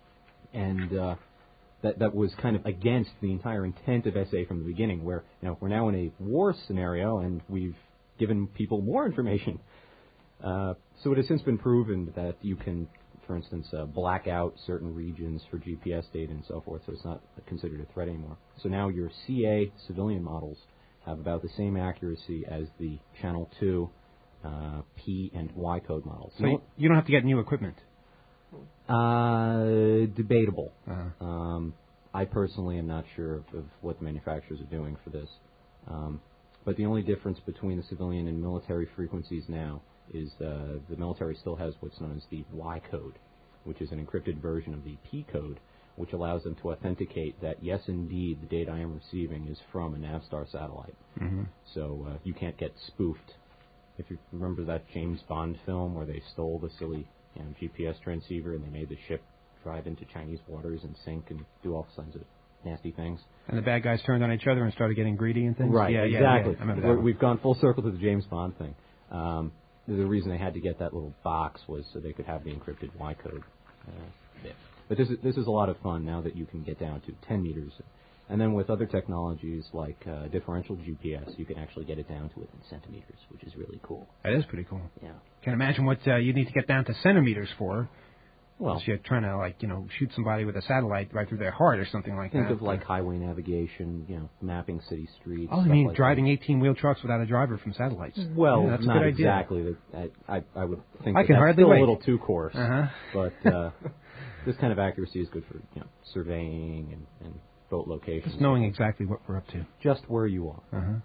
And uh, that that was kind of against the entire intent of S A from the beginning, where you know we're now in a war scenario and we've given people more information. Uh, so it has since been proven that you can, for instance, uh, black out certain regions for G P S data and so forth, so it's not considered a threat anymore. So now your C A civilian models have about the same accuracy as the Channel two uh, P and Y code models. So you, you don't have to get new equipment. Uh, debatable. Uh-huh. Um, I personally am not sure of, of what the manufacturers are doing for this. Um, but the only difference between the civilian and military frequencies now is uh, the military still has what's known as the Y code, which is an encrypted version of the P code, which allows them to authenticate that, yes, indeed, the data I am receiving is from a Navstar satellite. Mm-hmm. So uh, you can't get spoofed. If you remember that James Bond film where they stole the silly you know, G P S transceiver and they made the ship drive into Chinese waters and sink and do all kinds of nasty things. And the bad guys turned on each other and started getting greedy and things? Right, yeah, exactly. Yeah, yeah. I remember that We're, one. we've gone full circle to the James Bond thing. Um, the reason they had to get that little box was so they could have the encrypted Y code. Uh, yeah. But this is, this is a lot of fun now that you can get down to ten meters. And then with other technologies like uh, differential G P S, you can actually get it down to within centimeters, which is really cool. That is pretty cool. Yeah. Can't imagine what uh, you need to get down to centimeters for. Well, Unless you're trying to, like, you know, shoot somebody with a satellite right through their heart or something like think that. of like highway navigation, you know, mapping city streets. Oh, I mean, like driving eighteen-wheel trucks without a driver from satellites. Well, yeah, that's not a good idea. exactly. I, I, I would think I that can that's hardly still wait. a little too coarse. Uh-huh. But uh, this kind of accuracy is good for you know surveying and, and boat locations. Just knowing exactly what we're up to. Just where you are. Uh-huh.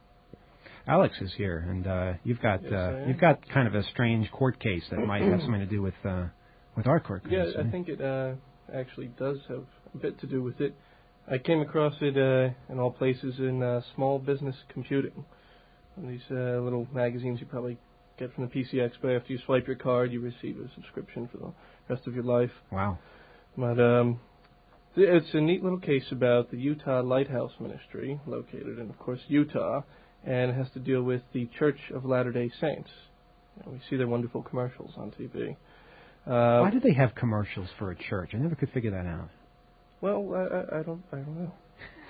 Alex is here, and uh, you've got Yes, uh, you've got kind of a strange court case that might have something to do with uh, with our court case. Yeah, right? I think it uh, actually does have a bit to do with it. I came across it uh, in all places in uh, Small Business Computing. And these uh, little magazines you probably get from the P C Expo. After you swipe your card, you receive a subscription for the rest of your life. Wow. But um, th- it's a neat little case about the Utah Lighthouse Ministry, located in, of course, Utah, and it has to deal with the Church of Latter-day Saints. You know, we see their wonderful commercials on T V. Uh, Why do they have commercials for a church? I never could figure that out. Well, I, I, I don't, I don't know.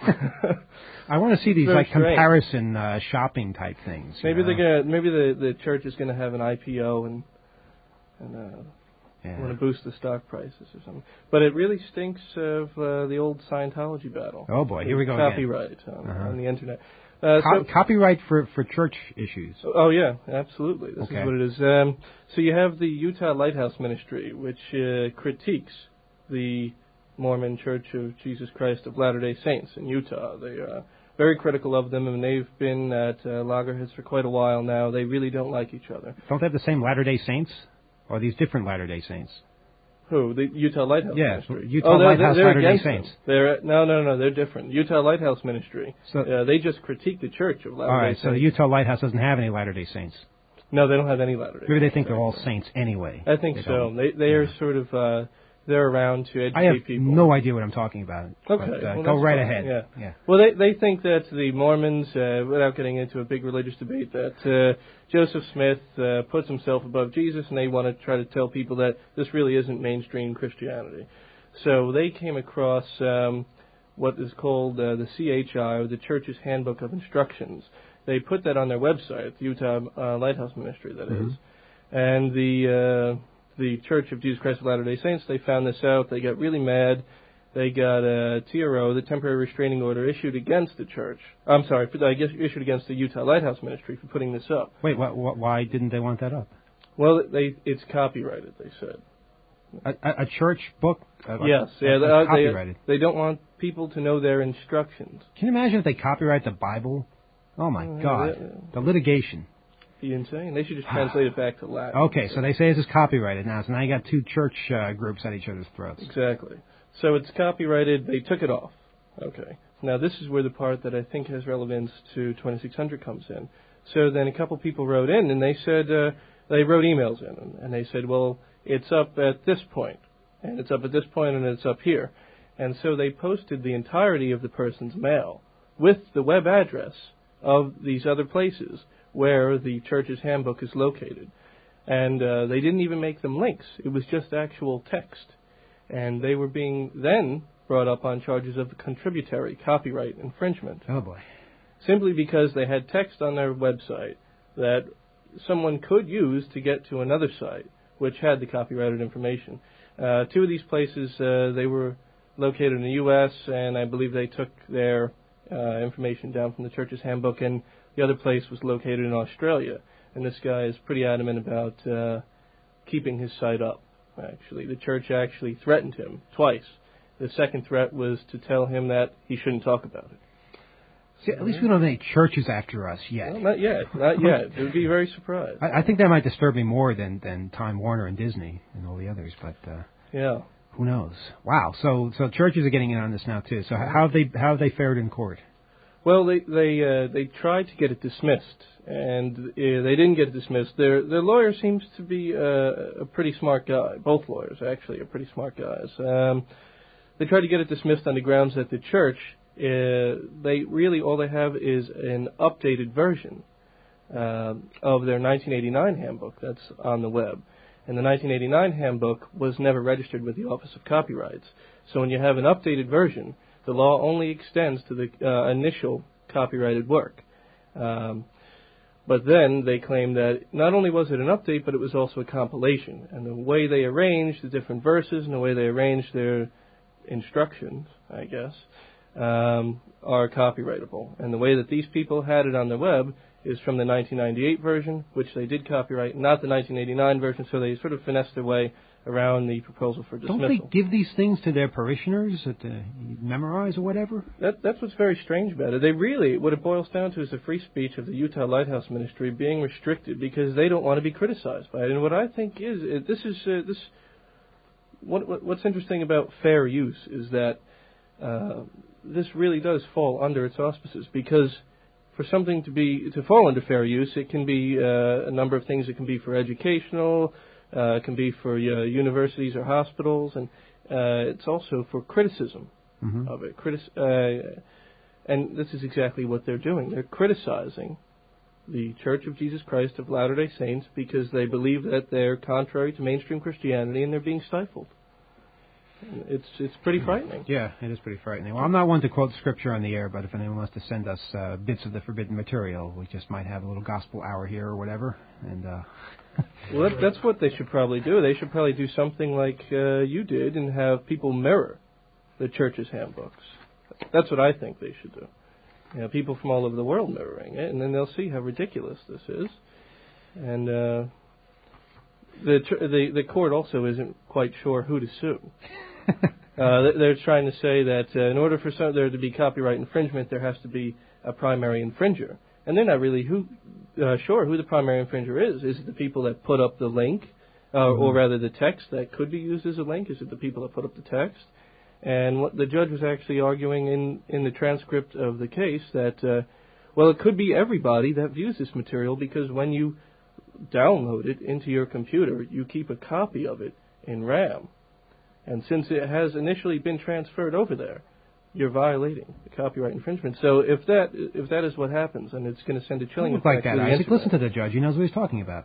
I want to see these Very like strange. comparison uh, shopping type things. you Maybe know? they're gonna, maybe the the church is gonna have an I P O and and uh, Yeah. want to boost the stock prices or something. But it really stinks of uh, the old Scientology battle. Oh boy, here we go again. Copyright on, Uh-huh. on the internet. Uh, Co- so, copyright for, for church issues. Oh yeah, absolutely. This Okay. is what it is. Um, so you have the Utah Lighthouse Ministry, which uh, critiques the Mormon Church of Jesus Christ of Latter-day Saints in Utah. They are very critical of them, and they've been at uh, loggerheads for quite a while now. They really don't like each other. Don't they have the same Latter-day Saints? Or are these different Latter-day Saints? Who? The Utah Lighthouse Yeah, Ministry. Utah oh, they're, Lighthouse they're Latter-day against Saints. them. They're no, no, no. They're different. Utah Lighthouse Ministry. So- uh, they just critique the Church of Latter-day All right, Saints. so the Utah Lighthouse doesn't have any Latter-day Saints. No, they don't have any Latter-day. Maybe they Saints. think they're all saints anyway. I think They so. don't. They they are Yeah. sort of uh, they're around to educate I have people. no idea what I'm talking about. Okay, But, uh, well, go that's right fine, ahead. yeah. yeah. Well, they they think that the Mormons, uh, without getting into a big religious debate, that uh, Joseph Smith uh, puts himself above Jesus, and they want to try to tell people that this really isn't mainstream Christianity. So they came across um, what is called uh, the C H I, or the Church's Handbook of Instructions. They put that on their website, the Utah uh, Lighthouse Ministry, that is. And the uh, the Church of Jesus Christ of Latter-day Saints, they found this out. They got really mad. They got a T R O, the temporary restraining order, issued against the church. I'm sorry, I guess issued against the Utah Lighthouse Ministry for putting this up. Wait, wh- wh- why didn't they want that up? Well, they it's copyrighted, they said. A, a, a church book? Uh, Yes, uh, yeah, uh, they, copyrighted. they don't want people to know their instructions. Can you imagine if they copyright the Bible? Oh my Uh, God, that- the litigation. Be insane. They should just translate it back to Latin. Okay, so they say this is copyrighted now, so now you got two church uh, groups at each other's throats. Exactly. So it's copyrighted. They took it off. Okay. Now this is where the part that I think has relevance to twenty-six hundred comes in. So then a couple people wrote in, and they said uh, they wrote emails in, and they said, well, it's up at this point, and it's up at this point, and it's up here. And so they posted the entirety of the person's mail with the web address of these other places where the church's handbook is located. And uh, they didn't even make them links. It was just actual text. And they were being then brought up on charges of contributory copyright infringement. Oh boy. Simply because they had text on their website that someone could use to get to another site which had the copyrighted information. Uh, two of these places, uh, they were located in the U S, and I believe they took their uh, information down from the church's handbook, and the other place was located in Australia. And this guy is pretty adamant about uh, keeping his site up, actually. The church actually threatened him twice The second threat was to tell him that he shouldn't talk about it. See, at least we don't have any churches after us yet. Well, not yet. Not yet. It would be very surprised. I, I think that might disturb me more than, than Time Warner and Disney and all the others, but uh, yeah, who knows? Wow. So so churches are getting in on this now too. So how have they how have they fared in court? Well, they they uh, they tried to get it dismissed, and uh, they didn't get it dismissed. Their their lawyer seems to be uh, a pretty smart guy. Both lawyers actually are pretty smart guys. Um, they tried to get it dismissed on the grounds that the church. Uh, they really all they have is an updated version uh, of their nineteen eighty-nine handbook that's on the web. And the nineteen eighty-nine handbook was never registered with the Office of Copyrights. So when you have an updated version, the law only extends to the uh, initial copyrighted work. Um, but then they claim that not only was it an update, but it was also a compilation. And the way they arranged the different verses and the way they arranged their instructions, I guess, Um, are copyrightable. And the way that these people had it on the web is from the nineteen ninety-eight version, which they did copyright, not the nineteen eighty-nine version, so they sort of finessed their way around the proposal for dismissal. Don't they give these things to their parishioners to uh, memorize or whatever? That, that's what's very strange about it. They really, what it boils down to is the free speech of the Utah Lighthouse Ministry being restricted because they don't want to be criticized by it. And what I think is, uh, this is, uh, this, what, what, what's interesting about fair use is that uh, this really does fall under its auspices, because for something to be to fall under fair use, it can be uh, a number of things. It can be for educational, uh, it can be for uh, universities or hospitals, and uh, it's also for criticism mm-hmm. of it. Critis- uh, and this is exactly what they're doing. They're criticizing the Church of Jesus Christ of Latter-day Saints because they believe that they're contrary to mainstream Christianity and they're being stifled. It's it's pretty frightening. Yeah, it is pretty frightening. Well, I'm not one to quote scripture on the air, but if anyone wants to send us uh, bits of the forbidden material, we just might have a little gospel hour here or whatever. And uh, well, that, that's what they should probably do. They should probably do something like uh, you did and have people mirror the church's handbooks. That's what I think they should do. You know, people from all over the world mirroring it, and then they'll see how ridiculous this is. And uh, the, tr- the the court also isn't quite sure who to sue. Uh, they're trying to say that uh, in order for some, there to be copyright infringement, there has to be a primary infringer. And they're not really who, uh, sure who the primary infringer is. Is it the people that put up the link, uh, mm-hmm. or rather the text that could be used as a link? Is it the people that put up the text? And what the judge was actually arguing in, in the transcript of the case that, uh, well, it could be everybody that views this material, because when you download it into your computer, you keep a copy of it in RAM. And since it has initially been transferred over there, you're violating the copyright infringement. So if that if that is what happens, and it's going to send a chilling effect like that, to the Isaac. internet. Listen to the judge. He knows what he's talking about.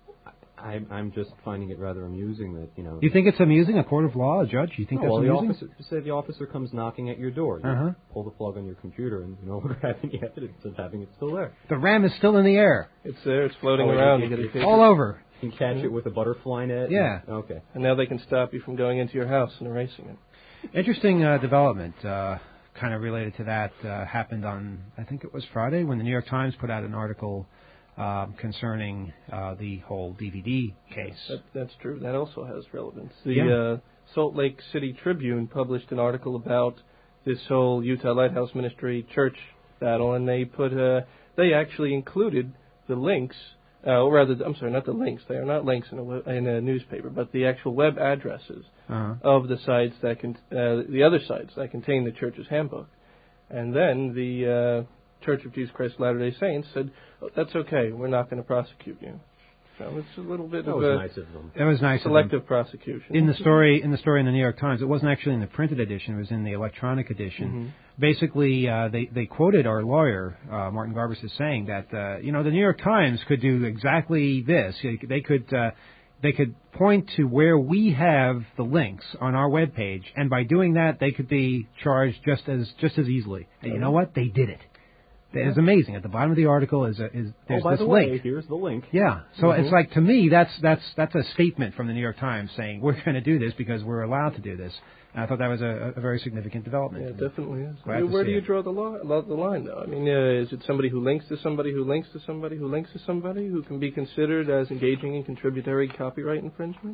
I, I'm just finding it rather amusing that, you know... You think it's amusing, a court of law, a judge? You think no, that's well, amusing? The officer, say the officer comes knocking at your door. You uh-huh. pull the plug on your computer and you no longer have any evidence of having it still there. The RAM is still in the air. It's there. It's floating oh, around. It, you it, get it all over. You can catch mm-hmm. it with a butterfly net. Yeah. And, okay. And now they can stop you from going into your house and erasing it. Interesting uh, development, uh, kind of related to that, uh, happened on, I think it was Friday, when the New York Times put out an article uh, concerning uh, the whole D V D case. That, that's true. That also has relevance. The yeah. uh, Salt Lake City Tribune published an article about this whole Utah Lighthouse Ministry church battle, and they put uh, they actually included the links, uh, or rather, I'm sorry, not the links. They are not links in a, in a newspaper, but the actual web addresses uh-huh. of the sites that can, uh, the other sites that contain the church's handbook. And then the uh, Church of Jesus Christ of Latter-day Saints said, oh, "That's okay. We're not going to prosecute you." So it's a little bit that of was a nice of them. That was nice selective of them. prosecution. In the story, in the story in the New York Times, it wasn't actually in the printed edition; it was in the electronic edition. Mm-hmm. Basically, uh, they they quoted our lawyer, uh, Martin Garbus, as saying that uh, you know the New York Times could do exactly this. They could uh, they could point to where we have the links on our webpage, and by doing that, they could be charged just as just as easily. And you know what? They did it. It's amazing. At the bottom of the article is a, is there's oh, by this the link. way, here's the link. Yeah. So mm-hmm. it's like, to me, that's that's that's a statement from the New York Times saying we're going to do this because we're allowed to do this. And I thought that was a, a very significant development. Yeah, it definitely is. Glad Where to do see you it. draw the, lo- the line, though? I mean, uh, is it somebody who links to somebody who links to somebody who links to somebody who can be considered as engaging in contributory copyright infringement?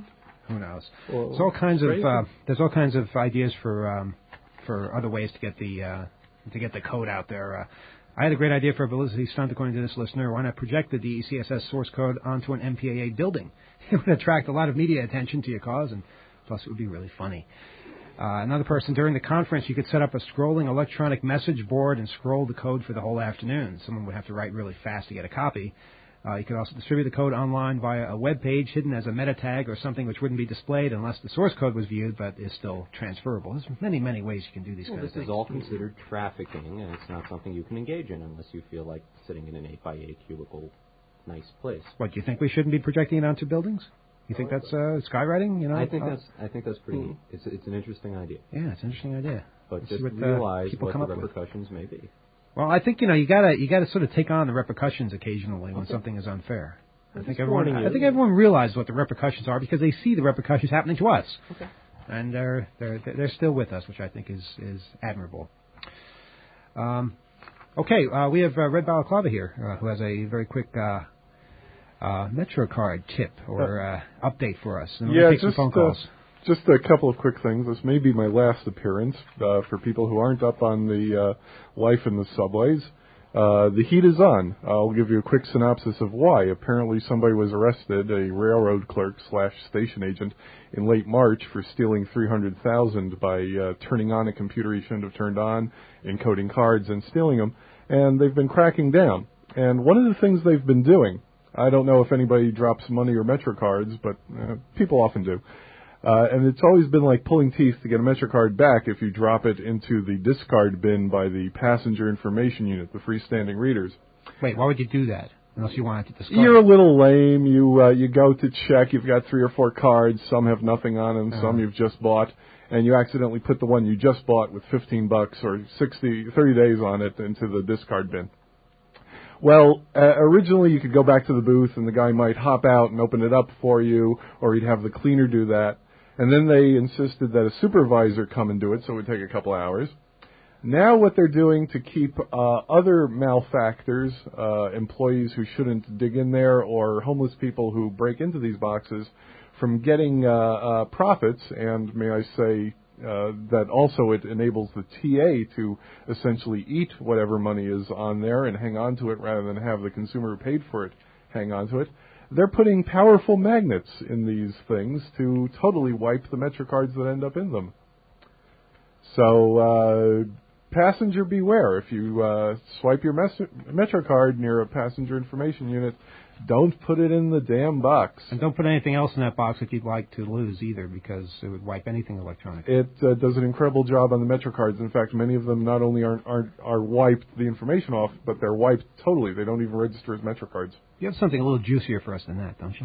Who knows? Well, There's all kinds of crazy. uh, there's all kinds of ideas for um, for other ways to get the uh, to get the code out there. Uh, I had a great idea for a publicity stunt, according to this listener. Why not project the D E C S S source code onto an M P A A building? It would attract a lot of media attention to your cause, and plus it would be really funny. Uh, another person, during the conference, you could set up a scrolling electronic message board and scroll the code for the whole afternoon. Someone would have to write really fast to get a copy. Uh, you could also distribute the code online via a web page hidden as a meta tag or something which wouldn't be displayed unless the source code was viewed, but is still transferable. There's many, many ways you can do these well, kind of this things. is all considered trafficking, and it's not something you can engage in unless you feel like sitting in an eight by eight cubicle, nice place. What, do you think we shouldn't be projecting it onto buildings? You think that's uh, skywriting? You know, I think uh, that's I think that's pretty. Hmm. neat. It's it's an interesting idea. Yeah, it's an interesting idea. But Let's just see what, uh, realize people what come the up with. repercussions may be. Well, I think you know you gotta you gotta sort of take on the repercussions occasionally when Okay. something is unfair. I I'm think just everyone warning I you. think everyone realizes what the repercussions are because they see the repercussions happening to us, Okay. and they're they're they're still with us, which I think is is admirable. Um, okay, uh, we have uh, Red Balaclava here, uh, who has a very quick uh, uh, MetroCard tip or uh, update for us. And we're Yeah, gonna take some just phone uh, calls. just a couple of quick things. This may be my last appearance uh, for people who aren't up on the uh, life in the subways. Uh, the heat is on. I'll give you a quick synopsis of why. Apparently somebody was arrested, a railroad clerk slash station agent, in late March for stealing three hundred thousand dollars by uh, turning on a computer he shouldn't have turned on, encoding cards, and stealing them. And they've been cracking down. And one of the things they've been doing, I don't know if anybody drops money or MetroCards, but uh, people often do. Uh, and it's always been like pulling teeth to get a MetroCard back if you drop it into the discard bin by the passenger information unit, the freestanding readers. Wait, why would you do that? Unless you wanted to discard. You're a little lame. You uh, you go to check. You've got three or four cards. Some have nothing on them. Uh-huh. Some you've just bought. And you accidentally put the one you just bought with fifteen bucks or sixty, thirty days on it into the discard bin. Well, uh, originally you could go back to the booth and the guy might hop out and open it up for you, or he'd have the cleaner do that. And then they insisted that a supervisor come and do it, so it would take a couple hours. Now what they're doing to keep uh, other malefactors, uh, employees who shouldn't dig in there, or homeless people who break into these boxes from getting uh, uh, profits, and may I say uh, that also it enables the T A to essentially eat whatever money is on there and hang on to it rather than have the consumer who paid for it hang on to it. They're putting powerful magnets in these things to totally wipe the MetroCards that end up in them. So, uh, passenger beware. If you uh, swipe your mes- MetroCard near a passenger information unit, don't put it in the damn box. And don't put anything else in that box that you'd like to lose either, because it would wipe anything electronic. It uh, does an incredible job on the MetroCards. In fact, many of them not only aren't, aren't are wiped the information off, but they're wiped totally. They don't even register as MetroCards. You have something a little juicier for us than that, don't you?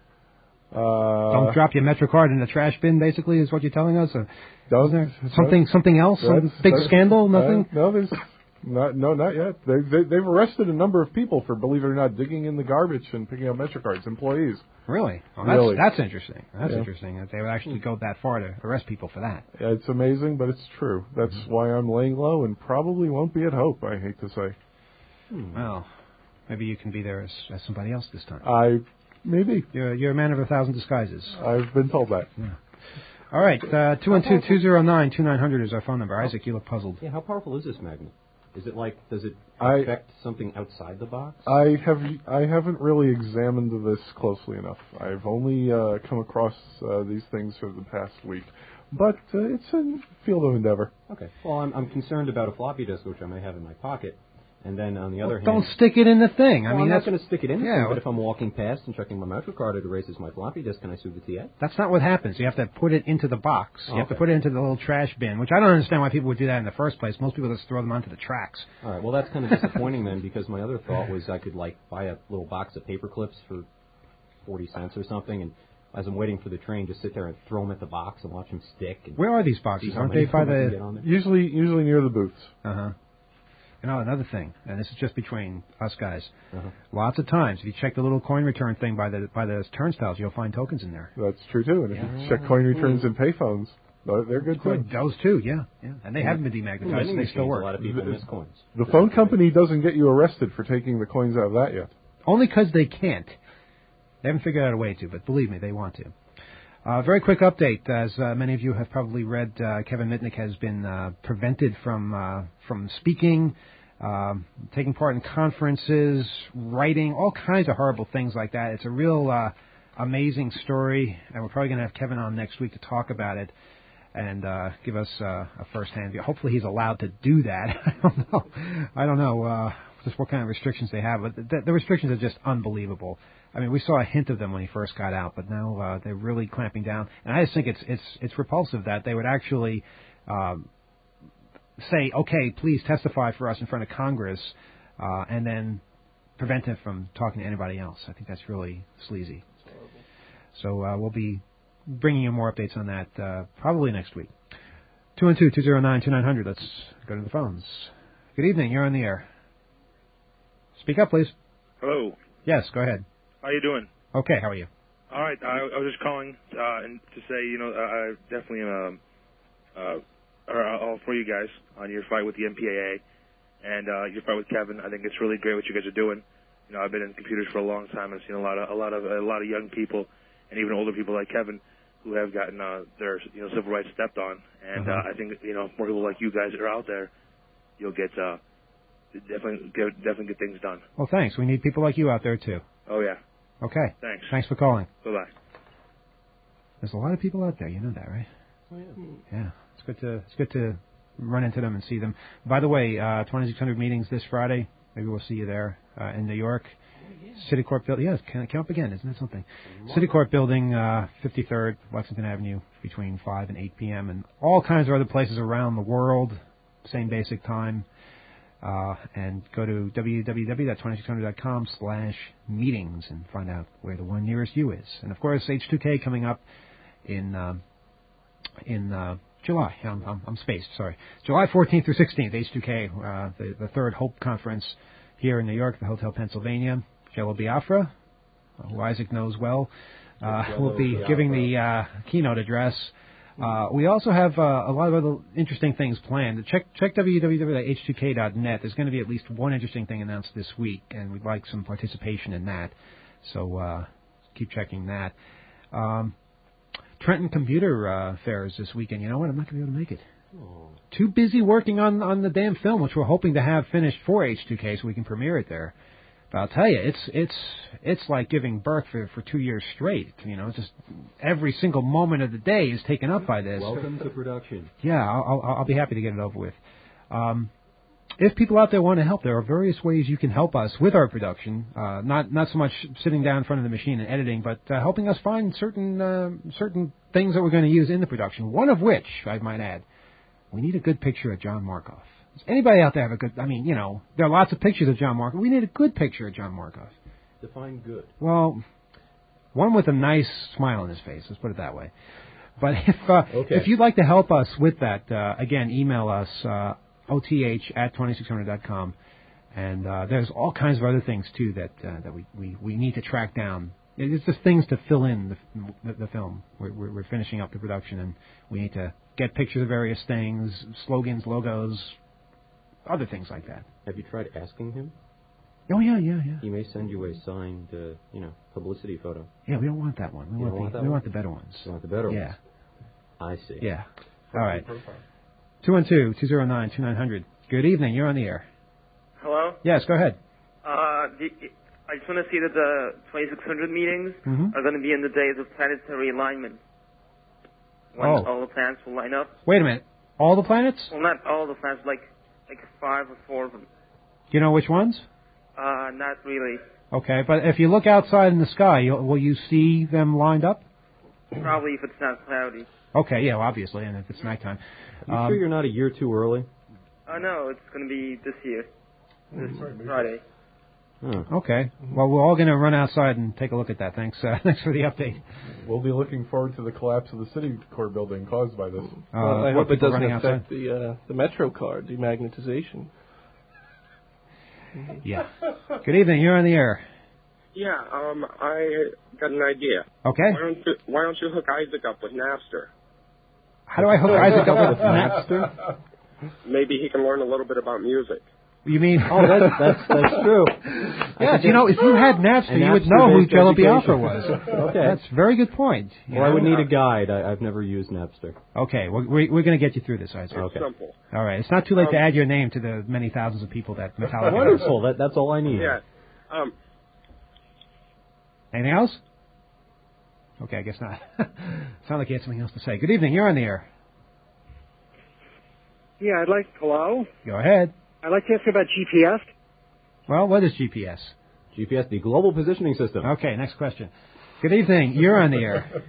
Uh, Don't drop your MetroCard in the trash bin, basically, is what you're telling us? Or Does there something something else? Some big scandal? Nothing? Uh, no, there's not. No, not yet. They, they, they've arrested a number of people for, believe it or not, digging in the garbage and picking up MetroCards. Employees. Really? Well, that's, Really. that's interesting. That's Yeah. interesting that they would actually go that far to arrest people for that. Yeah, it's amazing, but it's true. That's Mm-hmm. why I'm laying low and probably won't be at Hope. I hate to say. Hmm. Well, maybe you can be there as, as somebody else this time. I maybe. You're you're a man of a thousand disguises. I've been told that. Yeah. All right, uh, two one two, two zero nine, two nine zero zero is our phone number. Isaac, you look puzzled. Yeah, how powerful is this magnet? Is it like, does it I- affect something outside the box? I have I haven't really examined this closely enough. I've only uh, come across uh, these things for the past week, but uh, it's a field of endeavor. Okay. Well, I'm, I'm concerned about a floppy disk, which I may have in my pocket. And then on the other hand... Don't stick it in the thing. I Well, mean, I'm that's not going to stick it in the yeah, thing, but if I'm walking past and checking my MetroCard, it erases my floppy disk, and I sue the T A? That's not what happens. You have to put it into the box. You Oh, have to okay. put it into the little trash bin, which I don't understand why people would do that in the first place. Most people just throw them onto the tracks. All right, well, that's kind of disappointing then, because my other thought was I could, like, buy a little box of paper clips for forty cents or something, and as I'm waiting for the train, just sit there and throw them at the box and watch them stick. And Where are these see boxes? how Aren't many they by of them I can get the... on there. Usually, usually near the booths. Uh-huh. You know, another thing, and this is just between us guys. Uh-huh. Lots of times, if you check the little coin return thing by the by the turnstiles, you'll find tokens in there. That's true too. And if Yeah. you check coin returns and payphones, they're they're good too. Good. Those too, yeah. yeah. And they haven't been demagnetized, Vending so they still machines, work. A lot of people miss coins. The phone company doesn't get you arrested for taking the coins out of that yet. Only because they can't. They haven't figured out a way to, but believe me, they want to. Uh, very quick update. As uh, many of you have probably read, uh, Kevin Mitnick has been uh, prevented from uh, from speaking, uh, taking part in conferences, writing, all kinds of horrible things like that. It's a real uh, amazing story, and we're probably going to have Kevin on next week to talk about it and uh, give us uh, a first-hand view. Hopefully he's allowed to do that. I don't know. I don't know uh, just what kind of restrictions they have, but the, the restrictions are just unbelievable. I mean, we saw a hint of them when he first got out, but now uh, they're really clamping down. And I just think it's it's it's repulsive that they would actually um, say, okay, please testify for us in front of Congress, uh, and then prevent him from talking to anybody else. I think that's really sleazy. So uh, we'll be bringing you more updates on that uh, probably next week. two one two, two zero nine, two nine zero zero. Let's go to the phones. Good evening. You're on the air. Speak up, please. Hello. Yes, go ahead. How you doing? Okay, how are you? All right. I, I was just calling uh, and to say, you know, I definitely am uh, uh, are all for you guys on your fight with the M P A A and uh, your fight with Kevin. I think it's really great what you guys are doing. You know, I've been in computers for a long time and seen a lot of a lot of a lot of young people and even older people like Kevin who have gotten uh, their you know civil rights stepped on. And Uh-huh. uh, I think you know more people like you guys that are out there, you'll get uh, definitely get, definitely get things done. Well, thanks. We need people like you out there, too. Oh yeah. Okay. Thanks. Thanks for calling. Bye bye. There's a lot of people out there. You know that, right? Oh, yeah. Yeah. It's good to it's good to run into them and see them. By the way, uh, twenty-six hundred meetings this Friday. Maybe we'll see you there uh, in New York. City Court Building. Yes, can count again, isn't that something? City Court Building, uh, fifty-third, Lexington Avenue, between five and eight p.m. and all kinds of other places around the world. Same basic time. Uh, and go to w w w dot twenty-six hundred dot com slash meetings and find out where the one nearest you is. And, of course, H two K coming up in uh, in uh, July. I'm, I'm, I'm spaced, sorry. July fourteenth through sixteenth, H two K, uh, the, the third Hope Conference here in New York, the Hotel Pennsylvania. Jello Biafra, who Isaac knows well, uh, will be giving the uh, keynote address. Uh, we also have uh, a lot of other interesting things planned. Check check w w w dot h two k dot net. There's going to be at least one interesting thing announced this week, and we'd like some participation in that. So uh, keep checking that. Um, Trenton Computer uh, Fairs this weekend. You know what? I'm not going to be able to make it. Oh. Too busy working on, on the damn film, which we're hoping to have finished for H two K so we can premiere it there. But I'll tell you, it's it's it's like giving birth for, for two years straight. You know, just every single moment of the day is taken up by this. Welcome to production. Yeah, I'll, I'll, I'll be happy to get it over with. Um, if people out there want to help, there are various ways you can help us with our production. Uh, not not so much sitting down in front of the machine and editing, but uh, helping us find certain uh, certain things that we're going to use in the production. One of which, I might add, we need a good picture of John Markoff. Does anybody out there have a good, I mean, you know, there are lots of pictures of John Markoff. We need a good picture of John Markoff. Define good. Well, one with a nice smile on his face, let's put it that way. But if uh, okay. if you'd like to help us with that, uh, again, email us, uh, O T H at twenty-six hundred dot com. And uh, there's all kinds of other things, too, that uh, that we, we, we need to track down. It's just things to fill in the, the, the film. We're, we're, we're finishing up the production, and we need to get pictures of various things, slogans, logos, other things like that. Have you tried asking him? Oh, yeah, yeah, yeah. He may send you a signed, uh, you know, publicity photo. Yeah, we don't want that one. We, you want, don't the, want, that we one? want the better ones. You want the better yeah. ones? I see. Yeah. All right. two one two, two zero nine, two nine zero zero. Good evening. You're on the air. Hello? Yes, go ahead. Uh, the, I just want to see that the twenty-six hundred meetings mm-hmm. are going to be in the days of planetary alignment. When oh. all the planets will line up. Wait a minute. All the planets? Well, not all the planets, like like five or four of them. Do you know which ones? Uh, not really. Okay, but if you look outside in the sky, you'll, will you see them lined up? Probably if it's not cloudy. Okay, yeah, well, obviously, and if it's nighttime. Are you um, sure you're not a year too early? Uh, no, it's going to be this year. This Friday. Hmm. Okay. Well, we're all going to run outside and take a look at that. Thanks uh, Thanks for the update. We'll be looking forward to the collapse of the City Court building caused by this. Uh, well, I hope it doesn't affect outside? the uh, the Metro card, demagnetization. Yeah. Good evening. You're on the air. Yeah, um, I got an idea. Okay. Why don't you, why don't you hook Isaac up with Napster? How do I hook Isaac up with Napster? Maybe he can learn a little bit about music. You mean? Oh, that's that's that's true. Yes, you know, if you had Napster, you would know who Jello Biafra was. Okay. That's a very good point. Well, I would need a guide. I, I've never used Napster. Okay, we're, we're, we're going to get you through this, Isaac. Okay. Simple. All right, it's not too late Um, to add your name to the many thousands of people that Metallica Wonderful. That, that's all I need. Yeah. Um, Anything else? Okay, I guess not. Sound like you had something else to say. Good evening, you're on the air. Yeah, I'd like, hello? Go ahead. I'd like to ask about G P S. Well, what is G P S? G P S, the Global Positioning System. Okay, next question. Good evening, you're on the air.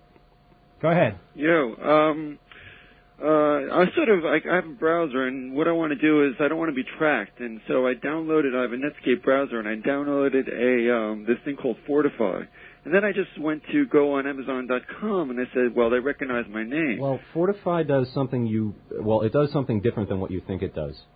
Go ahead. Yo, um, uh, I sort of, I, I have a browser, and what I want to do is I don't want to be tracked, and so I downloaded, I have a Netscape browser, and I downloaded a, um, this thing called Fortify. And then I just went to go on Amazon dot com, and they said, well, they recognize my name. Well, Fortify does something you, well, it does something different than what you think it does.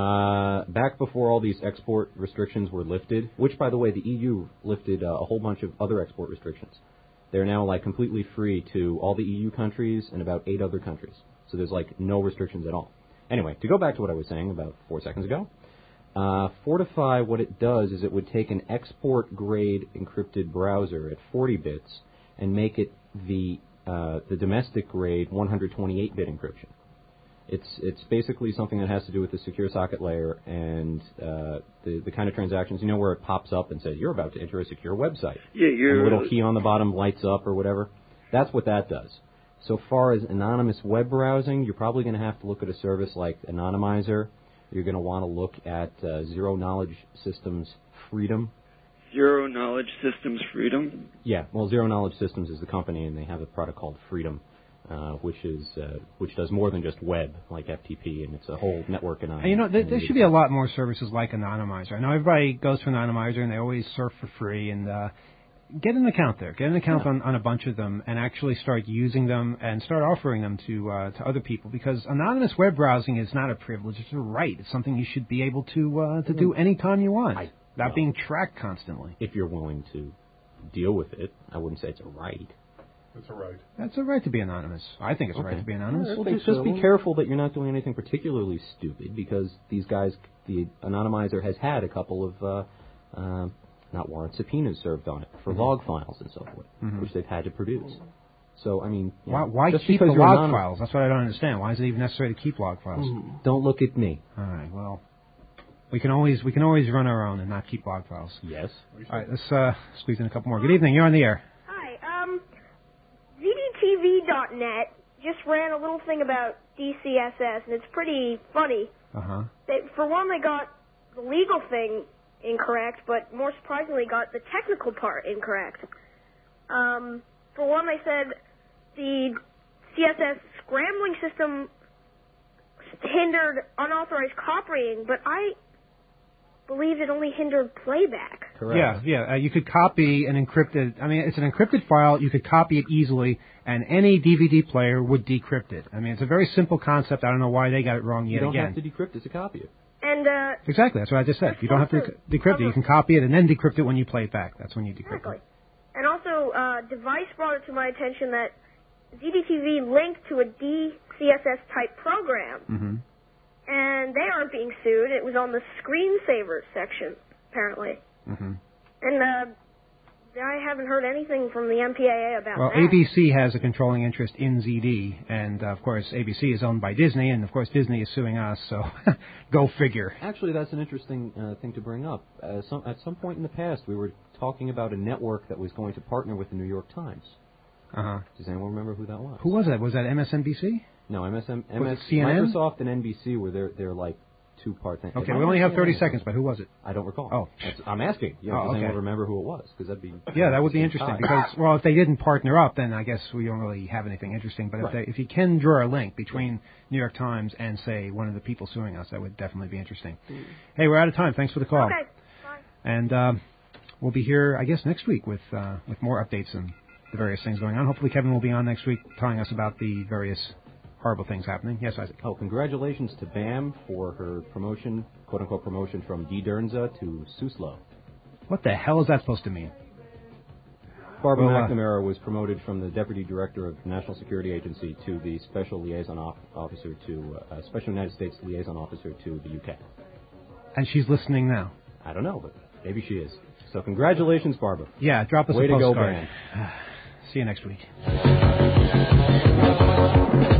Uh, back before all these export restrictions were lifted, which, by the way, the E U lifted uh, a whole bunch of other export restrictions. They're now, like, completely free to all the E U countries and about eight other countries. So there's, like, no restrictions at all. Anyway, to go back to what I was saying about four seconds ago, uh, Fortify, what it does is it would take an export-grade encrypted browser at forty bits and make it the uh, the domestic-grade one hundred twenty-eight bit encryption. It's it's basically something that has to do with the secure socket layer and uh, the the kind of transactions, you know, where it pops up and says you're about to enter a secure website. Yeah, you're. And the little key on the bottom lights up or whatever. That's what that does. So far as anonymous web browsing, you're probably going to have to look at a service like Anonymizer. You're going to want to look at uh, Zero Knowledge Systems Freedom. Zero Knowledge Systems Freedom? Yeah, well, Zero Knowledge Systems is the company, and they have a product called Freedom, uh, which is uh, which does more than just web, like F T P, and it's a whole network. And, And you know, there, there should be a lot more services like Anonymizer. I know everybody goes to Anonymizer, and they always surf for free, and uh, get an account there. Get an account Yeah. on, on a bunch of them and actually start using them and start offering them to uh, to other people, because anonymous web browsing is not a privilege, it's a right. It's something you should be able to uh, to do anytime you want, I, without well, being tracked constantly. If you're willing to deal with it, I wouldn't say it's a right. It's a right. That's a right to be anonymous. I think it's a Okay. right to be anonymous. Well, just, just be careful that you're not doing anything particularly stupid, because these guys, the Anonymizer has had a couple of, uh, uh, not warrant subpoenas served on it for Mhm. log files and so forth, Mhm. which they've had to produce. So, I mean, you Why, know, why just keep the because you're log anonym- files? That's what I don't understand. Why is it even necessary to keep log files? Mhm. Don't look at me. All right. Well, we can always we can always run our own and not keep log files. Yes. All right. Let's uh, squeeze in a couple more. Good evening. You're on the air. Hi, um, Z D T V dot net just ran a little thing about D C S S, and it's pretty funny. Uh huh. They, for one, they got the legal thing incorrect, but more surprisingly, got the technical part incorrect. Um, for one, they said the C S S scrambling system hindered unauthorized copying, but I believe it only hindered playback. Yeah, yeah. Uh, you could copy an encrypted. I mean, it's an encrypted file. You could copy it easily, and any D V D player would decrypt it. I mean, it's a very simple concept. I don't know why they got it wrong yet You don't again. have to decrypt it to copy it. And uh, Exactly. That's what I just said. You don't have to decrypt it. You can copy it and then decrypt it when you play it back. That's when you decrypt exactly. it. And also, uh, Device brought it to my attention that Z D T V linked to a D C S S type program, Mm-hmm. and they aren't being sued. It was on the screensaver section, apparently. Mm-hmm. And uh, I haven't heard anything from the M P A A about Well, that. A B C has a controlling interest in Z D, and uh, of course, A B C is owned by Disney, and of course, Disney is suing us. So, go figure. Actually, that's an interesting uh, thing to bring up. Uh, some, at some point in the past, we were talking about a network that was going to partner with the New York Times. Uh huh. Does anyone remember who that was? Who was that? Was that M S N B C? No, M S M, Was M S, it C N N? Microsoft and N B C were their they're like two part thing. Okay, we only have thirty seconds, but who was it? I don't recall. Oh. That's, I'm asking. You know, Oh, does okay. anyone remember who it was? Because that'd be Yeah, that would be interesting Hi. because, well, if they didn't partner up, then I guess we don't really have anything interesting. But if, Right. they, if you can draw a link between New York Times and, say, one of the people suing us, that would definitely be interesting. Hey, we're out of time. Thanks for the call. Okay, bye. And um, we'll be here, I guess, next week with uh, with more updates and the various things going on. Hopefully Kevin will be on next week telling us about the various horrible things happening. Yes, Isaac. Oh, congratulations to Bam for her promotion, quote unquote promotion from D. Dernza to Suslo. What the hell is that supposed to mean? Barbara Well, uh, McNamara was promoted from the Deputy Director of the National Security Agency to the Special Liaison Off- Officer to uh, Special United States Liaison Officer to the U K. And she's listening now. I don't know, but Maybe she is. So congratulations, Barbara. Yeah, drop us Way a to go, postcard. band. See you next week.